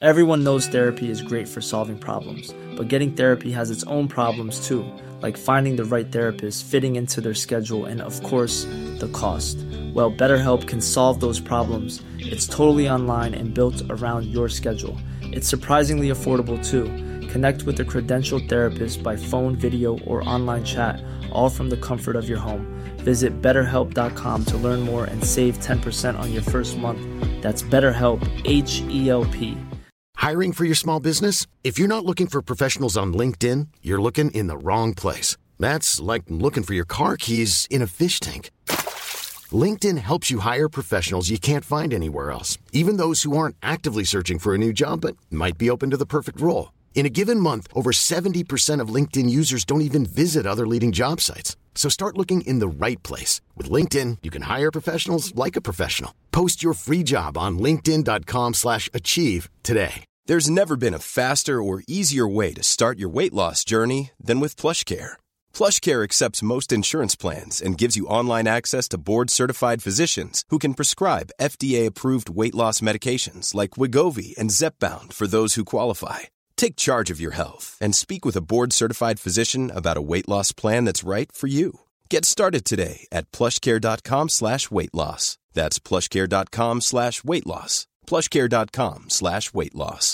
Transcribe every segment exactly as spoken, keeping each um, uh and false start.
Everyone knows therapy is great for solving problems, but getting therapy has its own problems too, like finding the right therapist, fitting into their schedule, and of course, the cost. Well, BetterHelp can solve those problems. It's totally online and built around your schedule. It's surprisingly affordable too. Connect with a credentialed therapist by phone, video, or online chat, all from the comfort of your home. Visit better help dot com to learn more and save ten percent on your first month. That's BetterHelp, H E L P. Hiring for your small business? If you're not looking for professionals on LinkedIn, you're looking in the wrong place. That's like looking for your car keys in a fish tank. LinkedIn helps you hire professionals you can't find anywhere else, even those who aren't actively searching for a new job but might be open to the perfect role. In a given month, over seventy percent of LinkedIn users don't even visit other leading job sites. So start looking in the right place. With LinkedIn, you can hire professionals like a professional. Post your free job on linkedin dot com slash achieve today. There's never been a faster or easier way to start your weight loss journey than with PlushCare. PlushCare accepts most insurance plans and gives you online access to board-certified physicians who can prescribe F D A-approved weight loss medications like Wegovy and Zepbound for those who qualify. Take charge of your health and speak with a board-certified physician about a weight loss plan that's right for you. Get started today at plushcare.com slash weight loss. That's plushcare.com slash weight loss. plushcare.com slash weight loss.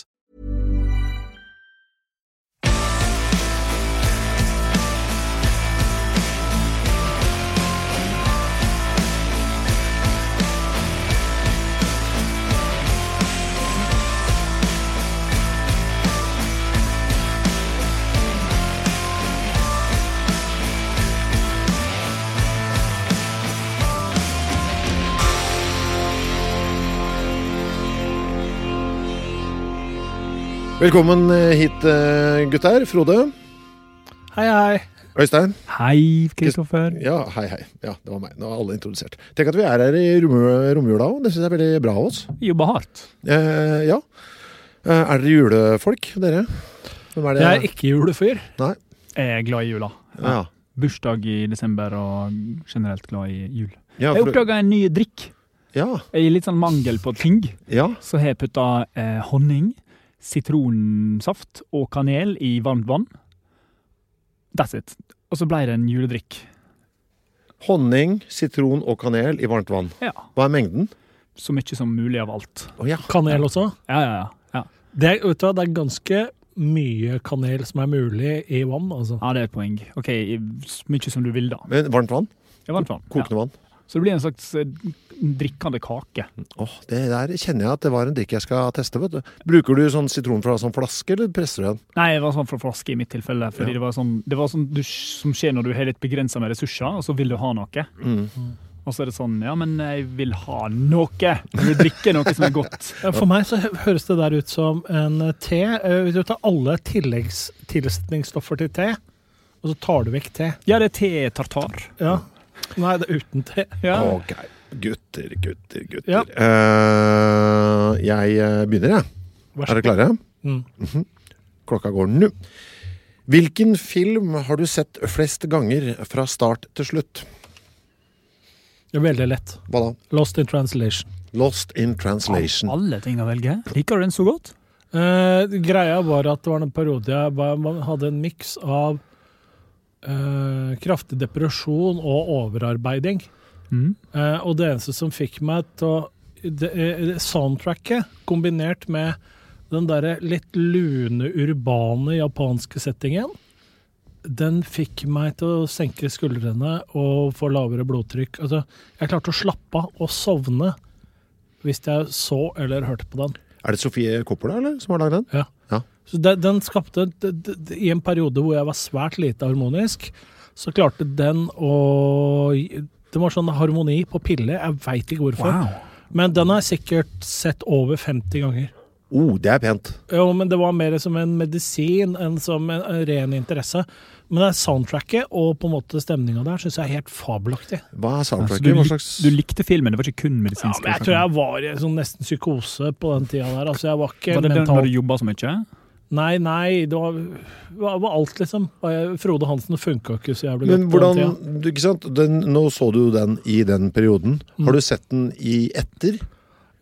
Velkommen hit, gutter. Frode. Hei, hei. Øystein. Hei, Kristoffer. Ja, hei, hei. Ja, det var meg. Nå er alle introdusert. Tenk at vi er her i romjula også. Det synes jeg er veldig bra av oss. Jobber hardt. Eh, ja. Eh, er dere julefolk, dere? Hvem er det? Jeg er ikke julefyr. Nei. Jeg er glad i jula. Ja. Ja. Bursdag i desember og generelt glad i jul. Ja, jeg for... oppdaget en ny drikk. Ja. Jeg er litt sånn mangel på ting. Ja. Så har jeg puttet eh, honning, sitronsaft og kanel i varmt vann. That's it. Og så ble det en juledrikk. Honning, sitron og kanel i varmt vann. Ja. Hva er mengden? Så mye som mulig av alt. Oh, ja. Kanel også? Ja, ja, ja. ja. Det, er, vet du, det er ganske mye kanel som er mulig i vann, altså. Ja, det er et poeng. Ok, mye som du vil da. Men varmt vann? Ja, varmt vann. Kokende ja. vann? Så det blir en slags drikkende kake. Åh, det der kjenner jeg at det var en drikk jeg skal teste, vet du. Bruker du sånn sitron fra sånn flaske, eller presser du den? Nei, det var sånn fra flaske i mitt tilfelle, fordi ja. det var sånn, det var sånn du, som skjer når du har litt begrenset med ressurser, og så vil du ha noe. Mm. Og så er det sånn, ja, men jeg vil ha noe. Jeg vil drikke noe som er godt. Ja, for meg så høres det der ut som en te. Hvis du tar alle tilleggs, tilsetningsstoffer til te, og så tar du vekk te. Ja, det er te-tartar. Ja. Nei, det er uten te. Ja. Ok, gutter, gutter, gutter. Ja. Uh, jeg begynner, jeg. Er dere klare? Mm. Mm-hmm. Klokka går nå. Hvilken film har du sett flest ganger fra start til slutt? Det er veldig lett. Hva da? Lost in Translation. Lost in Translation. Av alle ting å velge. Liker du den så godt? Uh, greia var at det var en periode jeg bare hadde en mix av Uh, kraftig depresjon og overarbeiding. Mm. Uh, og det eneste som fikk meg til å det, det soundtracket kombinert med den der litt lune, urbane japanske settingen, den fikk meg til å senke skuldrene og få lavere blodtrykk. Altså, jeg klarte å slappe av og sovne hvis jeg så eller hørte på den. Er det Sofie Coppola, eller, som har laget den? Ja. Ja. Så det, den skapte, det, det, i en periode hvor jeg var svært lite harmonisk, så klarte den å, det var sånn harmoni på pille, jeg vet ikke hvorfor. Wow. Men den har jeg sikkert sett over femti ganger. Oh, det er pent. Jo, men det var mer som en medisin enn som en, en ren interesse. Men det er soundtracket og på en måte stemningen der, synes jeg er helt fabelaktig. Hva er soundtracket? Altså, du, Hva slags... du likte filmen, det var ikke kun medisinsk? Ja, men jeg tror jeg var i sånn nesten psykose på den tiden der. Altså, jeg var ikke var det mental... den når du jobbet så mye? Nei, nei, det var, det var alt liksom. Frode Hansen funket ikke så jævlig Men godt hvordan, på den tiden. Ikke sant? Den, nå så du den i den perioden. Mm. Har du sett den i etter?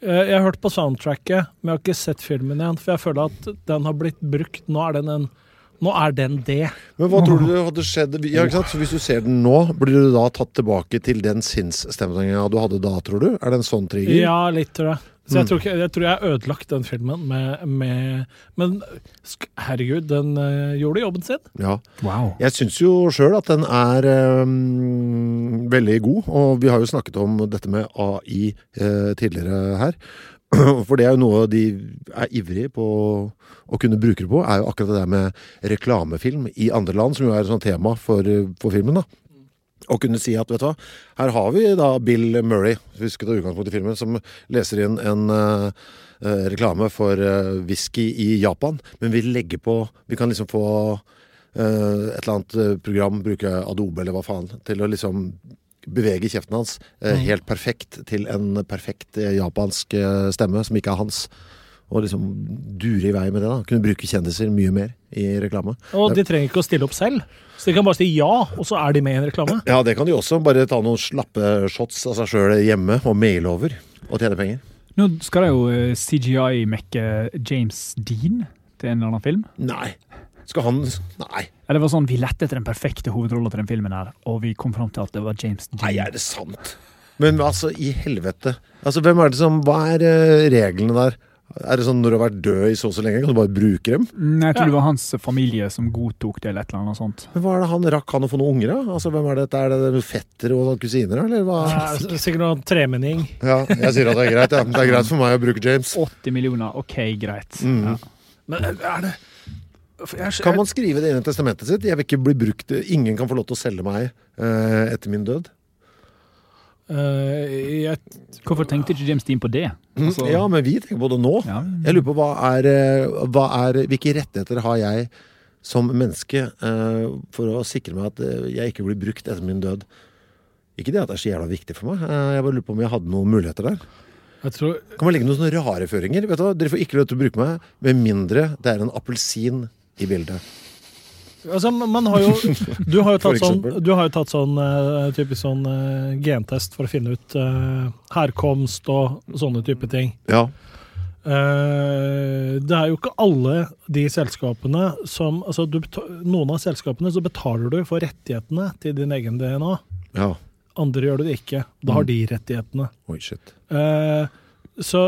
Jeg har hørt på soundtracket, men jeg har ikke sett filmen igjen, for jeg føler at den har blitt brukt. Nå er den, en, nå er den det. Men hva tror du hadde skjedd? Ja, ikke sant? Så hvis du ser den nå, blir du da tatt tilbake til den sinnsstemningen du hadde da, tror du? Er det en sånn trigger? Ja, litt, tror jeg. Så jeg tror, ikke, jeg tror jeg har ødelagt den filmen med, med men herregud, den uh, gjorde jobben sin. Ja. Wow. Jeg synes jo selv at den er um, veldig god, og vi har jo snakket om dette med A I uh, tidligere her. For det er jo noe de er ivrige på å kunne bruke det på, er jo akkurat det der med reklamefilm i andre land, som jo er et sånt tema for, for filmen da. Og kunne si at, vet du hva, her har vi da Bill Murray, vi skal ta utgangspunkt i filmen, som leser inn en uh, uh, reklame for uh, whisky i Japan, men vi legger på, vi kan liksom få uh, et eller annet program, bruke Adobe eller hva faen, til å liksom bevege kjeften hans uh, helt perfekt til en perfekt uh, japansk uh, stemme, som ikke er hans. Og liksom dure i vei med det da. Kunne bruke kjendiser mye mer i reklame. Og de trenger ikke å stille opp selv. Så de kan bare si ja, og så er de med i en reklame. Ja, det kan de også. Bare ta noen slappe shots av seg selv hjemme og maile over og tjene penger. Nå skal det jo C G I-mekke James Dean til en eller annen film. Nei. Skal han... Nei. Ja, det var sånn, vi lette etter den perfekte hovedrollen til den filmen her, og vi kom frem til at det var James Dean. Nei, er det sant? Men altså, i helvete. Altså, hvem er det som... Hva er uh, reglene der? Er det sånn når du har vært død i så så lenge, kan du bare bruke dem? Nei, jeg tror Ja. det var hans familie som godtok det eller et eller annet sånt. Men hva er det han rakk han å få noen unger da? Altså, hvem er det? Er det fetter og kusiner, eller hva? Ja, sikkert noen tremenning. Ja, jeg sier at det er greit, ja. Det er greit for meg å bruke James. åtti millioner, ok, greit. Mm. Ja. Men er det... for Jeg, Kan man skrive det inn i testamentet sitt? Jeg vil ikke bli brukt, ingen kan få lov til å selge meg eh, etter min død. Uh, jeg, Hvorfor tenkte ikke James Dean på det? Altså, Ja, men vi tenker på det nå. ja, Jeg lurer på hva er, eh, hva er, hvilke rettigheter har jeg som menneske eh, for å sikre meg at eh, jeg ikke blir brukt etter min død? Ikke det at det er så jævla viktig for meg. Eh, jeg bare lurer på om jeg hadde noen muligheter der. jeg tror Kan man legge noen sånne rare føringer? Vet du hva? Dere får ikke lov til å bruke meg, med mindre det er en appelsin i bildet. Altså, man har jo Du har jo For tatt sånn, eksempel. du har jo tatt sånn uh, typisk sånn uh, gentest for å finne ut uh, herkomst og sånne type ting. Ja. Uh, det er jo ikke alle de selskapene som altså du, beta- noen av selskapene så betaler du for rettighetene til din egen D N A. Ja. Andre gjør du det ikke. Da har de rettighetene. Oi, shit. Uh, så,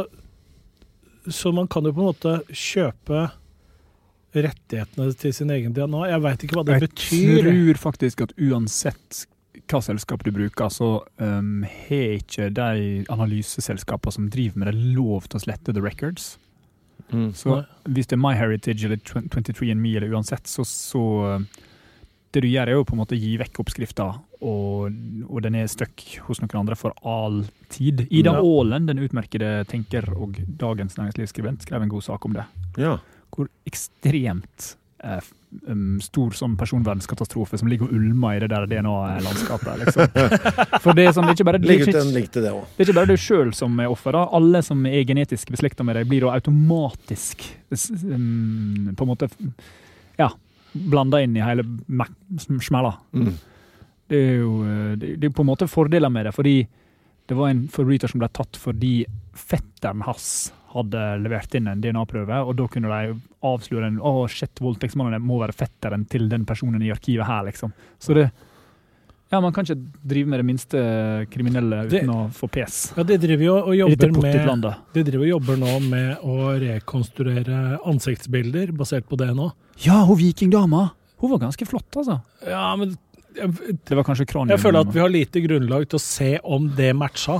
så man kan jo på en måte kjøpe rettighetene til sin egen D N A. Jeg vet ikke hva det Jeg betyr. tror faktisk at uansett hva selskap du bruker, så um, har ikke de analyseselskapene som driver med det lov til å slette the records. Mm. Så Nei. hvis det er MyHeritage eller twenty-three and me eller uansett, så, så um, det du gjør er jo på en måte å gi vekk oppskrifta, og, og den er støkk hos noen andre for all tid. Ida Ja. Aalen, den utmerkede tenker og dagens næringslivsskribent, skrev en god sak om det. Ja. Hvor ekstremt eh, um, stor sånn personverdenskatastrofe som ligger og ulmer i det der D N A-landskapet. Liksom. For det er sånn, det er ikke bare, det er Legg ut ikke, en link til det også. det er ikke bare du selv som er offer. Da. Alle som er genetisk beslektet med deg, blir da automatisk s- um, på en måte ja, blanda inn i hele mak- sm- smella. Mm. Det er jo eh, det, det er på en måte fordeler med det, fordi det var en forbryter som ble tatt fordi fetteren hans hadde levert inn en D N A-prøve, og da kunne de avsløre en, åh, shit, voldtektsmannen må være fetteren til den personen i arkivet her, liksom. Så det, ja, man kan ikke drive med det minste kriminelle uten Det- å få pes. Ja, de driver jo og I dette jobber med pottitlandet. De driver og jobber nå med å rekonstruere ansiktsbilder basert på D N A. Ja, hun vikingdama! Hun var ganske flott, altså. Ja, men jeg, Det var kanskje kranium. jeg føler at vi har lite grunnlag til å se om det matcha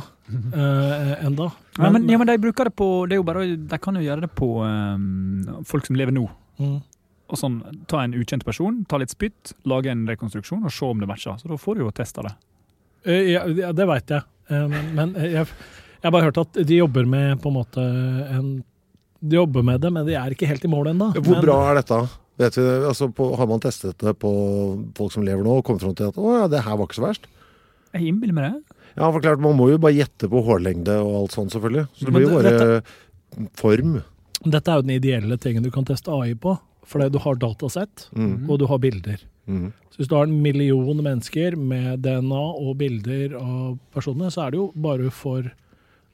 uh, enda. Ja, men, ja, men de bruker det på, det er jo bare, de kan jo gjøre det på um, folk som lever nå. Mm. Og sånn, ta en ukjent person, ta litt spytt, lage en rekonstruksjon og se om det matcher. Så da får du jo testa det. Eh, ja, ja, det vet jeg. Eh, men men jeg, jeg har bare hørt at de jobber med på en måte en, De jobber med det, men de er ikke helt i mål ennå. Hvor Men- bra er dette? Vet vi, altså på, har man testet det på folk som lever nå, og kommet frem til at å, ja, det her var ikke så verst? Jeg innbiller meg det. Ja, for klart, man må jo bare gjette på hårlengde og alt sånt, selvfølgelig. Så det Men blir jo det- bare form. Dette er jo den ideelle tingen du kan teste A I på, fordi du har datasett, Mm. og du har bilder. Mm. Så hvis du har en million mennesker med D N A og bilder av personer, så er det jo bare for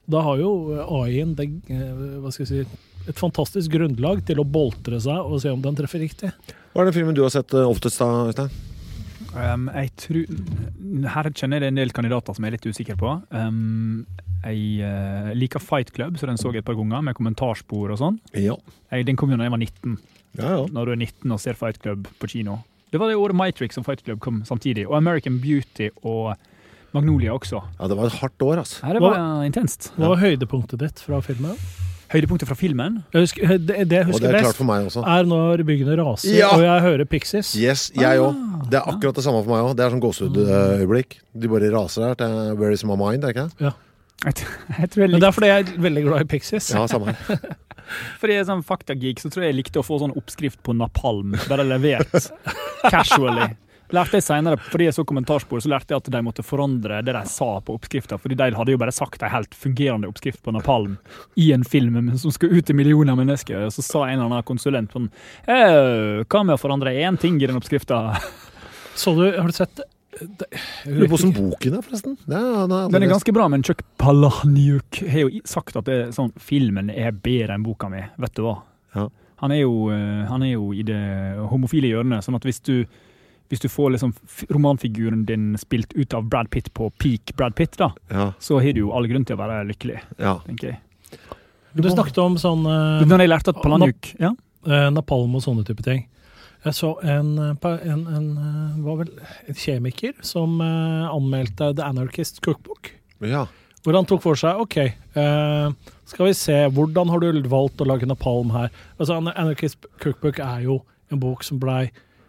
Da har jo A I-en det, hva skal jeg si, et fantastisk grunnlag til å boltre seg og se om den treffer riktig. Hva er den filmen du har sett oftest da, Øystein? Um, jeg tror, her kjenner jeg en del kandidater som jeg er litt usikker på. Um, jeg uh, liker Fight Club, så den så jeg et par ganger, med kommentarspor og sånn. Ja. Jeg, den kom jo da jeg var nitten. Ja, ja. Når du er nitten og ser Fight Club på kino. Det var det året Matrix og Fight Club kom samtidig, og American Beauty og Magnolia også. Ja, det var et hardt år, altså. Ja, det var uh, intenst. Hva var høydepunktet ditt fra filmen? Høydepunktet fra filmen? Jeg husker, det, det jeg husker og det er best klart for meg også. Er når byggene raser, Ja! og jeg hører Pixies. Yes, jeg Ah, også. Det er akkurat det samme for meg også. Det er sånn gåsehud-øyeblikk. De bare raser her til Where is my mind, er det ikke det? Ja. Jeg, t- jeg tror jeg Men likte, det er fordi jeg er veldig glad i Pixies. Ja, samme her. fordi jeg er sånn faktageek, så tror jeg jeg likte å få sånn oppskrift på napalm, bare levert casually. Lærte jeg senere, fordi jeg så kommentarspor, så lærte jeg at de måtte forandre det de sa på oppskriften, fordi de hadde jo bare sagt en helt fungerende oppskrift på napalm i en film som skal ut til millioner mennesker, og så sa en eller annen konsulent sånn, «Eh, hva med å forandre en ting i den oppskriften?» Så du, har du sett det? Jeg lurer på hvordan boken er, forresten. Det er, det er, Den er ganske bra, men Chuck Palahniuk har jo sagt at det er sånn, filmen er bedre enn boka mi, vet du hva? Ja. Han er jo, eh, han er jo i det homofile hjørnet, sånn at hvis du Hvis du får liksom romanfiguren din spilt ut av Brad Pitt på peak Brad Pitt, da, Ja, så har du jo all grunn til å være lykkelig, ja. tenker jeg. Du snakket om sånn eh, Når jeg lærte at Palahniuk, ja? eh, napalm og sånne type ting. Jeg så en, eh, pa- en, en, eh, var vel en kjemiker som eh, anmeldte The Anarchist Cookbook, Ja. hvor han tok for seg, ok, eh, skal vi se, hvordan har du valgt å lage napalm her? Altså, Anarchist Cookbook er jo en bok som blei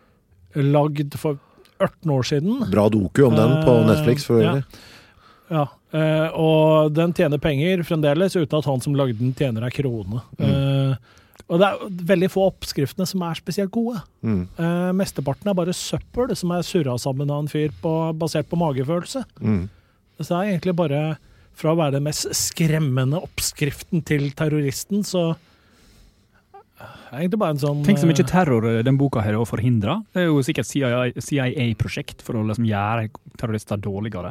lagd for ørten år siden. Bra doku om den på Eh, Netflix for ja. øvrig. Ja, eh, og den tjener penger fremdeles, uten at han som lagde den tjener ei krone. Mm. Eh, og det er veldig få oppskriftene som er spesielt gode. Mm. Eh, mesteparten er bare søppel som er surra sammen av en fyr på, basert på magefølelse. Mm. Så det er egentlig bare, fra å være den mest skremmende oppskriften til terroristen, så er egentlig bare en sånn Tenk så mye eh, terror den boka her å forhindre. Det er jo sikkert C I A-prosjekt for å liksom gjøre terrorister dårligere.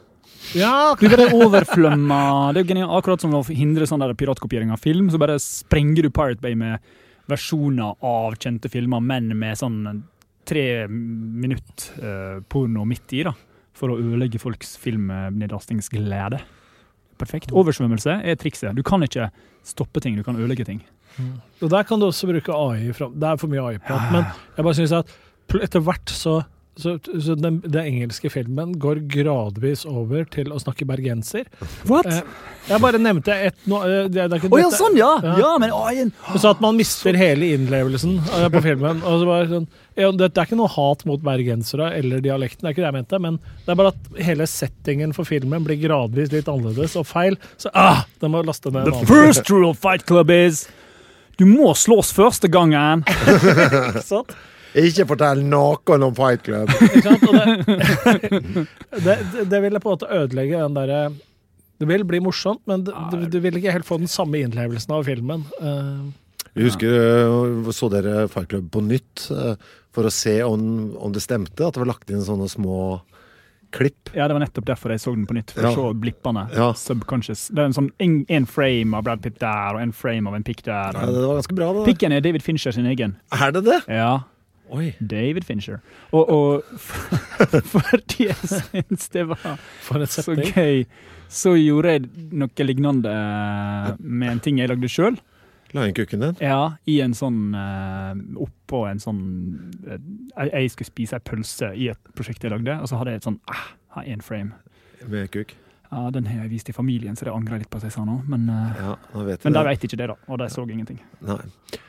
Ja, Du bare overflømmer. Det er jo genialt, akkurat som å hindre sånn der piratkopiering av film, så bare sprenger du Pirate Bay med versjoner av kjente filmer, men med sånn tre minutt eh, porno midt i, da, for å ødelegge folks filmnedlastingsglede. Perfekt. Oversvømmelse er trikset. Du kan ikke stoppe ting, du kan ødelegge ting. og der kan du også bruke A I. Fra, det er for mye A I-prat, men jeg bare synes at pl- etter hvert så Så, så den, den engelske filmen går gradvis over til å snakke bergenser. What? Eh, jeg bare nevnte et no, eh, det, det er ikke Å ja, dette- sånn, ja! Ja. Ja, men A-en Så at man mister hele innlevelsen eh, på filmen. Og så bare sånn, ja, det, det er ikke noe hat mot bergensere eller dialekten, det er ikke det jeg mente, men det er bare at hele settingen for filmen blir gradvis litt annerledes og feil. Så ah, den må laste ned en The annen. first rule of Fight Club is du må slås første gangen. Ikke sant? Ikke fortell noen om Fight Club. Ikke sant? Og det, det, det, det ville på en måte ødelegge den derre. Det vil bli morsomt, men det, det, det vil ikke helt få den samme innlevelsen av filmen. Uh, Jeg husker, øh, så dere Fight Club på nytt øh, for å se om, om det stemte, at det var lagt inn sånne små klipp. Ja, det var nettopp derfor jeg så den på nytt, for Ja. å se blippene. Ja. Subconscious. Det er en sånn en, en frame av Brad Pitt der, og en frame av en pikk der. Ja, det var ganske bra, det. Pikken er David Fincher sin egen. Er det det? Ja. Oi. David Fincher. Og, og fordi jeg synes det var for et så setting. gøy, så gjorde jeg noe lignende med en ting jeg lagde selv. Lionkukken din? Ja, i en sånn uh, oppå en sånn uh, jeg, jeg skulle spise en pølse i et prosjekt jeg lagde, og så hadde jeg et sånn ah, har en frame. Med kuk? Ja, den har jeg vist i familien, så det angrer jeg litt på at jeg sa nå, men, uh, Ja, nå vet vi men det. de vet ikke det da, og de så ingenting. Nei.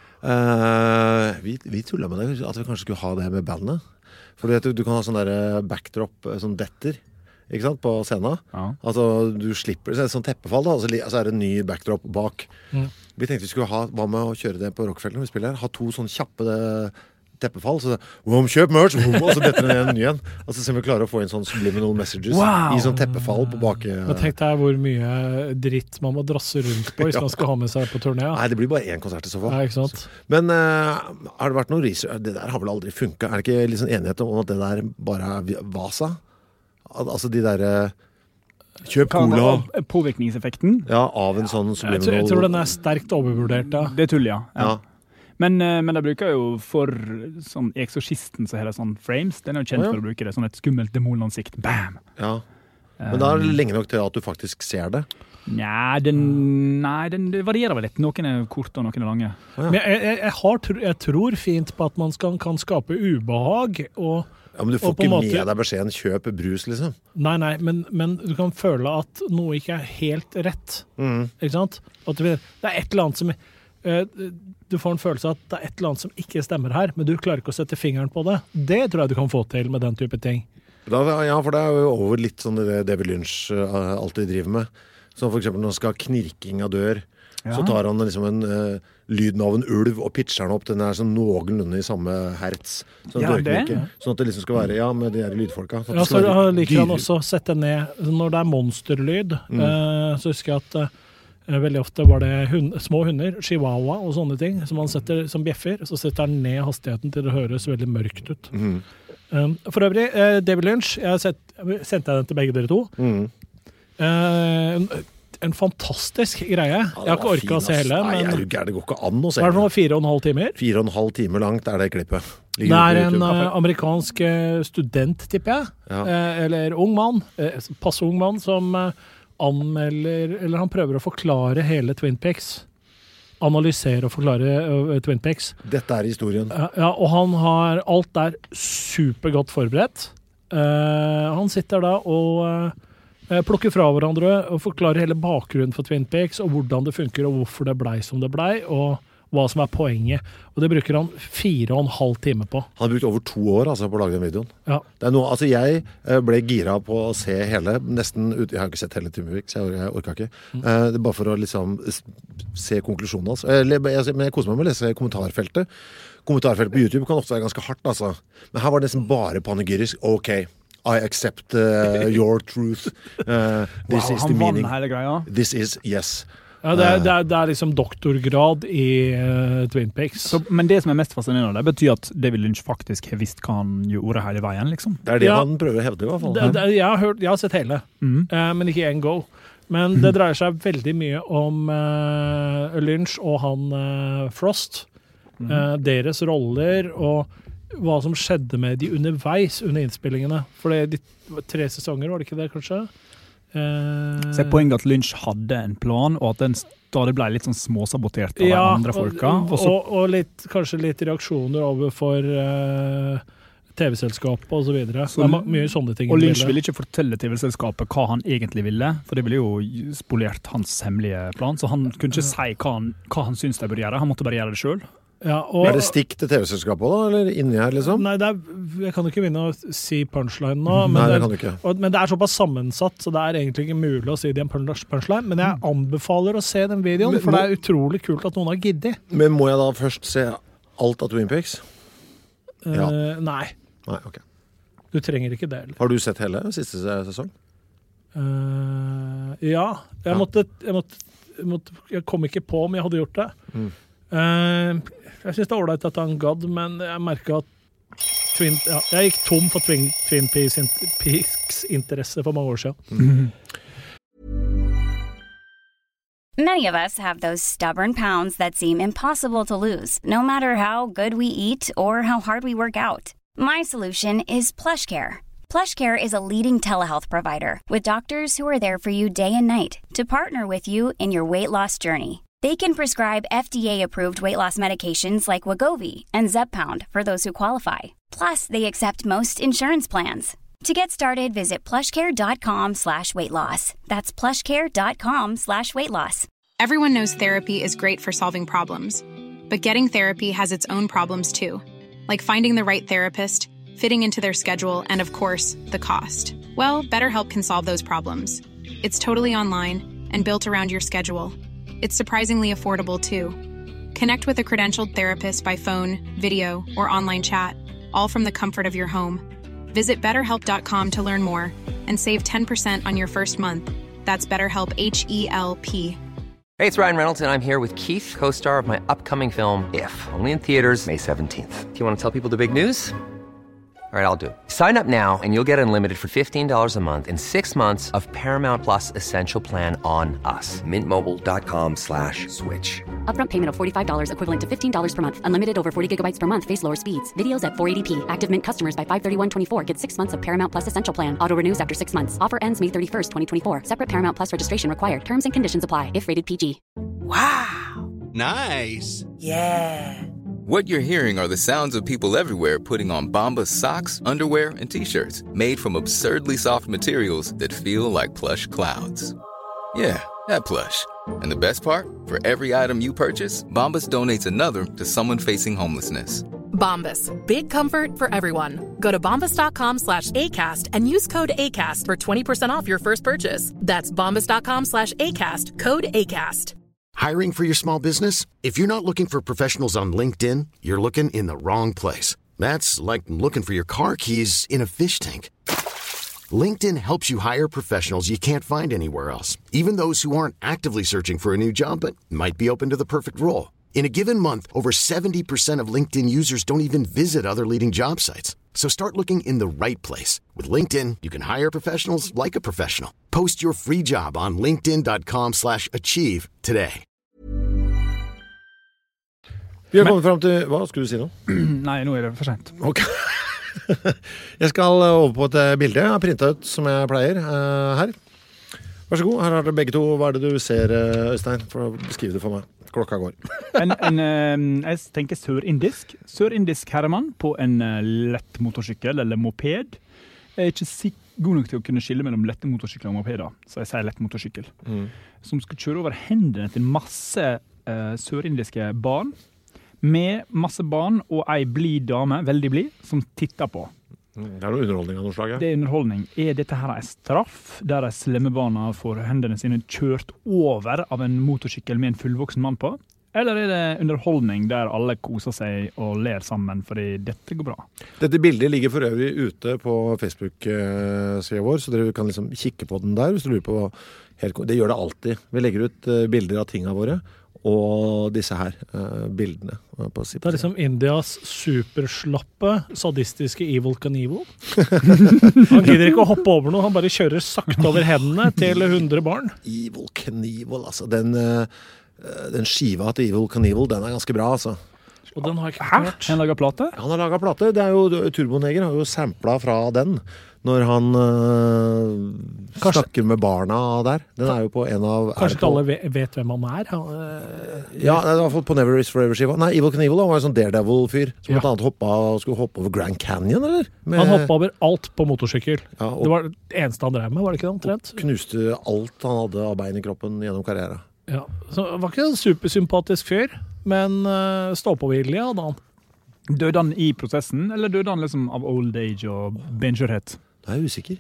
Eh, vi, vi tullet med det, at vi kanskje skulle ha det med bandet. For du vet, du, du kan ha sånn der backdrop, sånn detter, ikke sant, på scenen. Ja. Altså, du slipper, så er det sånn teppefall da, og så li- så er det en ny backdrop bak. Mm. Vi tenkte vi skulle ha, hva med å kjøre det på Rockefeller når vi spiller her? Ha to sånn kjappe det- teppefall, så det, «Wom, kjøp merch!» wom, og så detter det ned en ny igjen. Og så ser vi klarer å få inn sånn subliminal messages Wow! i sånn teppefall på bak. eh, Men tenk deg hvor mye dritt man må drasse rundt på hvis Ja. man skal ha med seg på turné. Ja. Nei, det blir bare én konsert i så fall. Ja, ikke sant? Men eh, har det vært noe research? Det der har vel aldri funka? Er det ikke litt sånn enighet om at det der bare er Vasa? Al altså de derre Kjøp cola. Påvirkningseffekten. Ja, av en sånn jeg, tror, jeg tror den er sterkt overvurdert, da. Det er tull, ja. ja. Ja. Men, men de bruker jo for sånn eksorsisten så har det sånn frames. Den er jo kjent oh, ja. for å bruke det. Sånn et skummelt demonansikt. Bam! Ja. Men da er det lenge nok til at du faktisk ser det. Nei, den, nei, den varierer vel litt. Noen er korte og noen er lange. Ja. Men jeg, jeg, jeg, har, jeg tror fint på at man skal, kan skape ubehag. Og, ja, Men du får ikke måte, med deg beskjeden kjøp brus, liksom. Nei, nei, men, men du kan føle at noe ikke er helt rett. Mm. Ikke sant? At det er et eller annet som... Uh, du får en følelse av at det er et eller annet som ikke stemmer her, men du klarer ikke å sette fingeren på det. Det tror jeg du kan få til med den type ting. Da, ja, for det er jo over litt sånn det David Lynch uh, alltid driver med. Som for eksempel når han skal ha knirking av dør, ja. Så tar han liksom en uh, lyden av en ulv og pitcher den opp. Den er sånn noenlunde i samme hertz. Sånn, ja, det. sånn at det liksom skal være, ja, med de her lydfolka. Ja, så liker han også å sette ned, når det er monsterlyd, mm. uh, så husker jeg at uh, veldig ofte var det hund, små hunder, chihuahua og sånne ting, som han setter som bjeffer, så setter han ned hastigheten til det høres veldig mørkt ut. Mm. Um, for øvrig, uh, David Lynch, jeg har sett, sendte jeg den til begge dere to. Mm. Uh, en, en fantastisk greie. Ja, jeg har ikke orket å se hele. Nei, men, er du gæren, det går ikke an å se. Hva er det for fire og en halv timer? Fire og en halv time langt er det klippet. Ligger det er en uh, amerikansk uh, student, tipper jeg. Ja. Uh, eller ung mann, uh, passe ung mann, som uh, anmelder, eller han prøver å forklare hele Twin Peaks. Analysere og forklare uh, Twin Peaks. Dette er historien. Uh, ja, og han har alt der supergodt forberedt. Uh, han sitter da og uh, plukker fra hverandre og forklarer hele bakgrunnen for Twin Peaks, og hvordan det funker, og hvorfor det blei som det blei, og hva som er poenget. Og det bruker han fire og en halv time på. Han har brukt over to år altså, på å lage den videoen. Ja. Det er noe, altså jeg ble gira på å se hele, nesten ut, jeg har ikke sett hele Twin Peaks, jeg, jeg orker ikke. Mm. Uh, det er bare for å liksom se konklusjonen hans. Altså. Jeg, men jeg koser meg med å lese kommentarfeltet. Kommentarfeltet på YouTube kan ofte være ganske hardt, altså. Men her var det nesten bare panegyrisk. Ok. I accept uh, your truth. Uh, this wow, is han the meaning. Vann hele greia. This is, yes. Ja, det er, det er, det er liksom doktorgrad i uh, Twin Peaks. Så, men det som er mest fascinerende, det betyr at David Lynch faktisk har visst hva han gjorde hele veien, liksom. Det er det ja, han prøver å hevde i hvert fall. Det, det, jeg, har hørt, jeg har sett hele, mm. uh, men ikke en go. Men det dreier seg veldig mye om uh, Lynch og han uh, Frost. Mm. Uh, deres roller og hva som skjedde med de underveis under innspillingene. For det er tre sesonger, var det ikke det, kanskje? Eh, Så er poenget at Lynch hadde en plan, og at den stadig ble litt sånn småsabotert av ja, de andre folka. Og, og, så, og, og litt, kanskje litt reaksjoner overfor uh, T V-selskapet og så videre. Så, det er mye sånne ting. Og Lynch ville ikke fortelle T V-selskapet hva han egentlig ville, for det ville jo spolert hans hemmelige plan, så han kunne ikke si hva han, hva han syntes de burde gjøre. Han måtte bare gjøre det selv. Ja, og, er det stikk til T V-selskapet da, eller inni her liksom? Nei, det er, jeg kan ikke begynne å si punchline nå, men, nei, det det, kan du ikke. Og, men det er såpass sammensatt, så det er egentlig ikke mulig å si det i en punchline, men jeg anbefaler å se den videoen, men, for det er utrolig kult at noen har giddet. Men må jeg da først se alt av Twin Peaks? Ja. Uh, nei. Nei, ok. Du trenger ikke det. Eller? Har du sett hele siste sesong? Uh, ja. Jeg, ja. Måtte, jeg, måtte, jeg, måtte, jeg kom ikke på om jeg hadde gjort det. Mm. Uh, jeg synes det er ålreit at han gadd, men jeg merket at Twin, ja, jeg gikk tom for Twin, Twin Peaks interesse for mange år siden. Mm. Many of us have those stubborn pounds that seem impossible to lose, no matter how good we eat or how hard we work out. My solution is PlushCare. PlushCare is a leading telehealth provider with doctors who are there for you day and night to partner with you in your weight loss journey. They can prescribe F D A-approved weight loss medications like Wegovy and Zepbound for those who qualify. Plus, they accept most insurance plans. To get started, visit plushcare.com slash weight loss. That's plushcare.com slash weight loss. Everyone knows therapy is great for solving problems. But getting therapy has its own problems too. Like finding the right therapist, fitting into their schedule, and of course, the cost. Well, BetterHelp can solve those problems. It's totally online and built around your schedule. It's surprisingly affordable, too. Connect with a credentialed therapist by phone, video, or online chat, all from the comfort of your home. Visit better help dot com to learn more and save ten percent on your first month. That's BetterHelp, H E L P. Hey, it's Ryan Reynolds, and I'm here with Keith, co-star of my upcoming film, If, only in theaters May seventeenth. Do you want to tell people the big news? All right, I'll do it. Sign up now and you'll get unlimited for fifteen dollars a month and six months of Paramount Plus Essential Plan on us. Mint Mobile dot com slash switch. Upfront payment of forty-five dollars equivalent to fifteen dollars per month. Unlimited over forty gigabytes per month. Face lower speeds. Videos at four eighty p. Active Mint customers by five thirty-one twenty-four get six months of Paramount Plus Essential Plan. Auto renews after six months. Offer ends May thirty-first, twenty twenty-four. Separate Paramount Plus registration required. Terms and conditions apply if rated P G. Wow. Nice. Yeah. What you're hearing are the sounds of people everywhere putting on Bombas socks, underwear, and T-shirts made from absurdly soft materials that feel like plush clouds. Yeah, that plush. And the best part? For every item you purchase, Bombas donates another to someone facing homelessness. Bombas. Big comfort for everyone. Go to bombas.com slash ACAST and use code ACAST for twenty percent off your first purchase. That's bombas.com slash ACAST. Code ACAST. Hiring for your small business? If you're not looking for professionals on LinkedIn, you're looking in the wrong place. That's like looking for your car keys in a fish tank. LinkedIn helps you hire professionals you can't find anywhere else, even those who aren't actively searching for a new job but might be open to the perfect role. In a given month, over seventy percent of LinkedIn users don't even visit other leading job sites. So start looking in the right place. With LinkedIn, you can hire professionals like a professional. Post your free job on linkedin.com slash achieve today. Vi har kommet frem til... Hva skulle du si nå? Nei, nå er det for sent. Ok. Jeg skal over på et bilde jeg har printet ut som jeg pleier her. Vær så god, her har dere begge to. Hva er det du ser, Øystein? For å beskrive det for meg. Klokka går. en, en, jeg tenker sørindisk. Sørindisk herremann på en lett motorsykkel eller moped. Jeg er ikke god nok til å kunne skille mellom lette motorsykler og mopeder, så jeg sier lett motorsykkel. Mm. Som skal kjøre over hendene til masse uh, sørindiske barn, med masse barn og ei blid dame, veldig blid, som titter på. Det er noe underholdning av noe slag, ja. Det er underholdning. Er dette her en straff, der de slemme barna får hendene sine kjørt over av en motorsykkel med en fullvoksen mann på? Eller er det underholdning der alle koser seg og ler sammen, fordi dette går bra? Dette bildet ligger for øvrig ute på Facebook-siden vår, så dere kan liksom kikke på den der, hvis du lurer på helt... Det gjør det alltid. Vi legger ut bilder av tingene våre, og disse her uh, bildene. På det er liksom Indias superslappe, sadistiske Evil Knievel. Han gidder ikke å hoppe over noe, han bare kjører sakte over hendene til hundre barn. Evil Knievel, altså. Den, uh, den skiva til Evil Knievel, den er ganske bra, altså. Og den har jeg ikke hørt. Han lager plate? Han har laget plate. Det er jo, Turboneger har jo samplet fra den. Når han øh, snakker med barna der. Den er jo på en av... Kanskje ikke alle vet hvem han er? Han, øh, ja, det er i hvert fall på Never Is Forever-skiva. Nei, Evil Knievel var en sånn Daredevil-fyr som ja. blant annet hoppet, skulle hoppe over Grand Canyon, eller? Med... Han hoppet over alt på motorsykkel. Ja, og... Det var det eneste han drev med, var det ikke det omtrent? Knuste alt han hadde av bein i kroppen gjennom karriere. Ja, så det var ikke en supersympatisk fyr, men uh, stå-på-vilje hadde han. Døde han i prosessen, eller døde han liksom av old age og benskjørhet? Det er jeg usikker.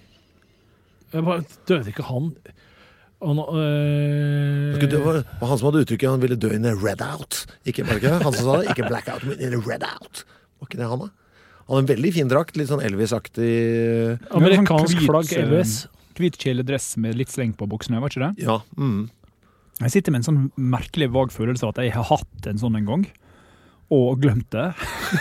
Jeg bare, døde ikke han? Han, øh... det var, var han som hadde uttrykket han ville dø in a red out. Ikke, var det ikke det? Han som sa det, ikke blackout, men in a red out. Var ikke det han da? Han hadde en veldig fin drakt, litt sånn Elvis-aktig... Amerikansk flagg Elvis. Hvit kjeledress med litt sleng på buksene, var ikke det? Ja. Mm. Jeg sitter med en sånn merkelig vag følelse av at jeg har hatt en sånn en gang. Og glemt det.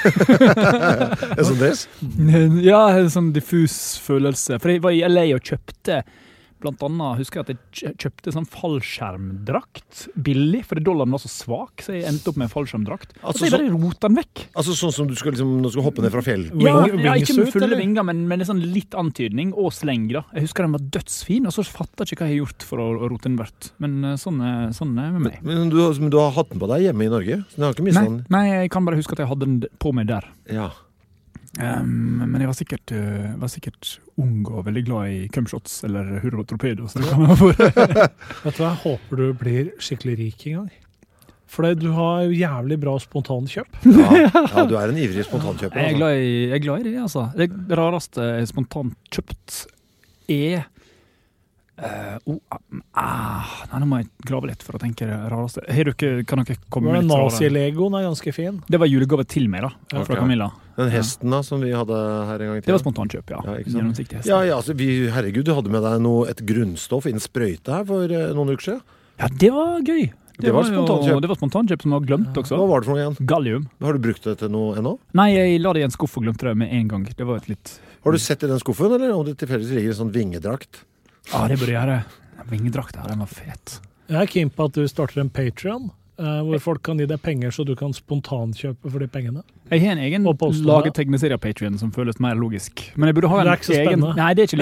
En sånn des? Ja, en sånn diffus følelse. For jeg var i L A og kjøpte, blant annet, husker jeg at jeg kjøpte sånn fallskjermdrakt billig, fordi dollaren var så svak, så jeg endte opp med en fallskjermdrakt. Altså, og så jeg bare rotet den vekk. Altså sånn som du skal, liksom, du skal hoppe ned fra fjell? Ja, ja, ikke med fulle vinger, men med en sånn litt antydning og sleng. Da. Jeg husker den var dødsfin, og så fattet jeg ikke hva jeg har gjort for å, å rote den vart. Men sånn, sånn er med meg. Men, men, du, men du har hatt den på deg hjemme i Norge? Så du har ikke mistet nei, den? Nei, jeg kan bare huske at jeg hadde den på meg der. Ja. Um, men jeg var sikkert, uh, var sikkert ung og veldig glad i cumshots eller hurra torpedo. Så det kan være for. Vet du hva, jeg håper du blir skikkelig rik en gang. For du har jævlig bra spontankjøp. Ja, ja, du er en ivrig spontankjøper. Jeg er glad i, jeg er glad i det, altså. Det rareste spontant kjøpt er... Uh, oh, ah, nei, nå må jeg grave litt for å tenke det rareste. Hey, dere, kan dere komme med litt rarere? Nazi-legoen er ganske fin. Det var julegave til meg da, fra okay. Camilla. Den hesten da, som vi hadde her en gang til. Det var spontankjøp, ja. Ja, ja, ja altså, vi, herregud, du hadde med deg noe, et grunnstoff, en sprøyte her for uh, noen uker siden. Ja, det var gøy. Det, det var, var spontankjøp. Det var spontankjøp som var glemt også. Hva var det for noe igjen? Gallium. Har du brukt det til noe ennå? Nei, jeg la det i en skuff og glemte det med en gang. Det var et litt... Har du sett i den skuffen, eller om det tilfeldigvis ligger en sånn vingedrakt? Ja, det burde jeg gjøre. Vingedrakt her, den var fet. Jeg er keen på at du starter en Patreon, uh, hvor folk kan gi deg penger så du kan spontankjøpe for de pengene. Jeg har en egen laget tegneserie av Patreon som føles mer logisk. Men jeg burde ha en det er ikke så egen... spennende. Nei, det er ikke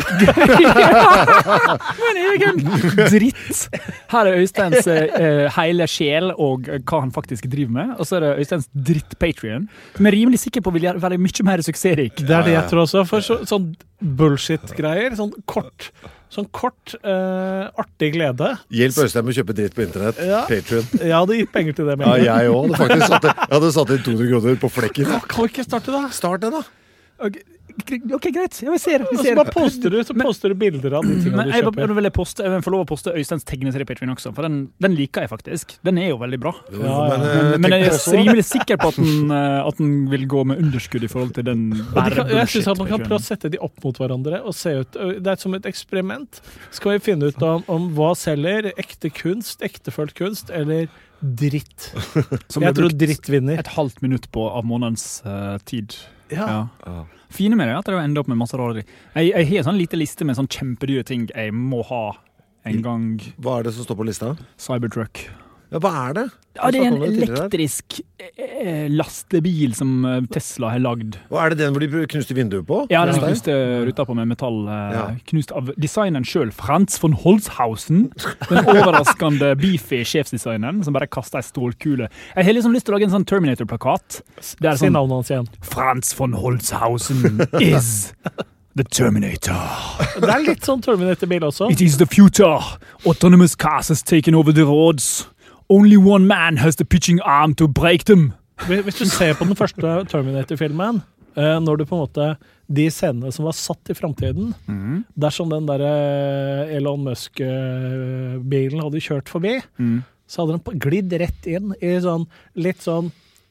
litt gøy. En egen dritt. Her er Øysteins uh, hele sjel og uh, hva han faktisk driver med. Og så er det Øysteins dritt Patreon. Men jeg er rimelig sikker på vil være mye mer suksessrik. Det er det jeg tror også. For så, sånn bullshit-greier, sånn kort... Sånn kort, uh, artig glede. Hjelp Øystein med å kjøpe dritt på internett. Ja. Patreon. Jeg hadde gitt penger til det. Ja, jeg også. Det faktisk satt, jeg hadde satt inn to hundre kroner på flekken. Ja, kan vi ikke starte da? Start det da. Okay. Ok, greit. Ja, vi ser. Vi ser. Og så bare poster du, så poster du bilder av de tingene men, du kjøper. Jeg vil, poste, jeg vil få lov å poste Øysteins tegneserie Patreon også, for den, den liker jeg faktisk. Den er jo veldig bra. Ja, ja. Men, men, men jeg er rimelig sikker på at den, at den vil gå med underskudd i forhold til den bare kan, Jeg synes at man kan prøve å sette de opp mot hverandre og se ut. Det er som et eksperiment. Skal vi finne ut om, om hva selger ekte kunst, ektefølt kunst, eller dritt. Som jeg tror dritt vinner. Et halvt minutt på av månedens uh, tid. Ja. ja. ja. Fine med det at det ender opp med masse rare ting. Jeg, jeg har en sånn lite liste med sånn kjempedyre ting jeg må ha en gang. Hva er det som står på lista? Cybertruck. Ja, hva er det? Ja, det er en elektrisk eh, lastebil som Tesla har lagd. Og er det den hvor de knuste vinduet på? Ja, den knuste ruta på med metall. Eh, ja. Knust av designeren selv, Franz von Holzhausen. Den overraskende beefy sjefsdesigneren som bare kastet en stålkule. Jeg har liksom lyst til å lage en sånn Terminator-plakat. Det er sånn, sånn, navnet hans igjen. Franz von Holzhausen is... The Terminator. Det er litt sånn Terminator-bil også. It is the future. Autonomous cars has taken over the roads. Only one man has the pitching arm to break them. Hvis du ser på den første Terminator-filmen, når du på en måte de scenene som var satt i fremtiden, mm. dersom den der Elon Musk-bilen hadde kjørt forbi, mm. så hadde den glidd rett inn i sånn litt sånn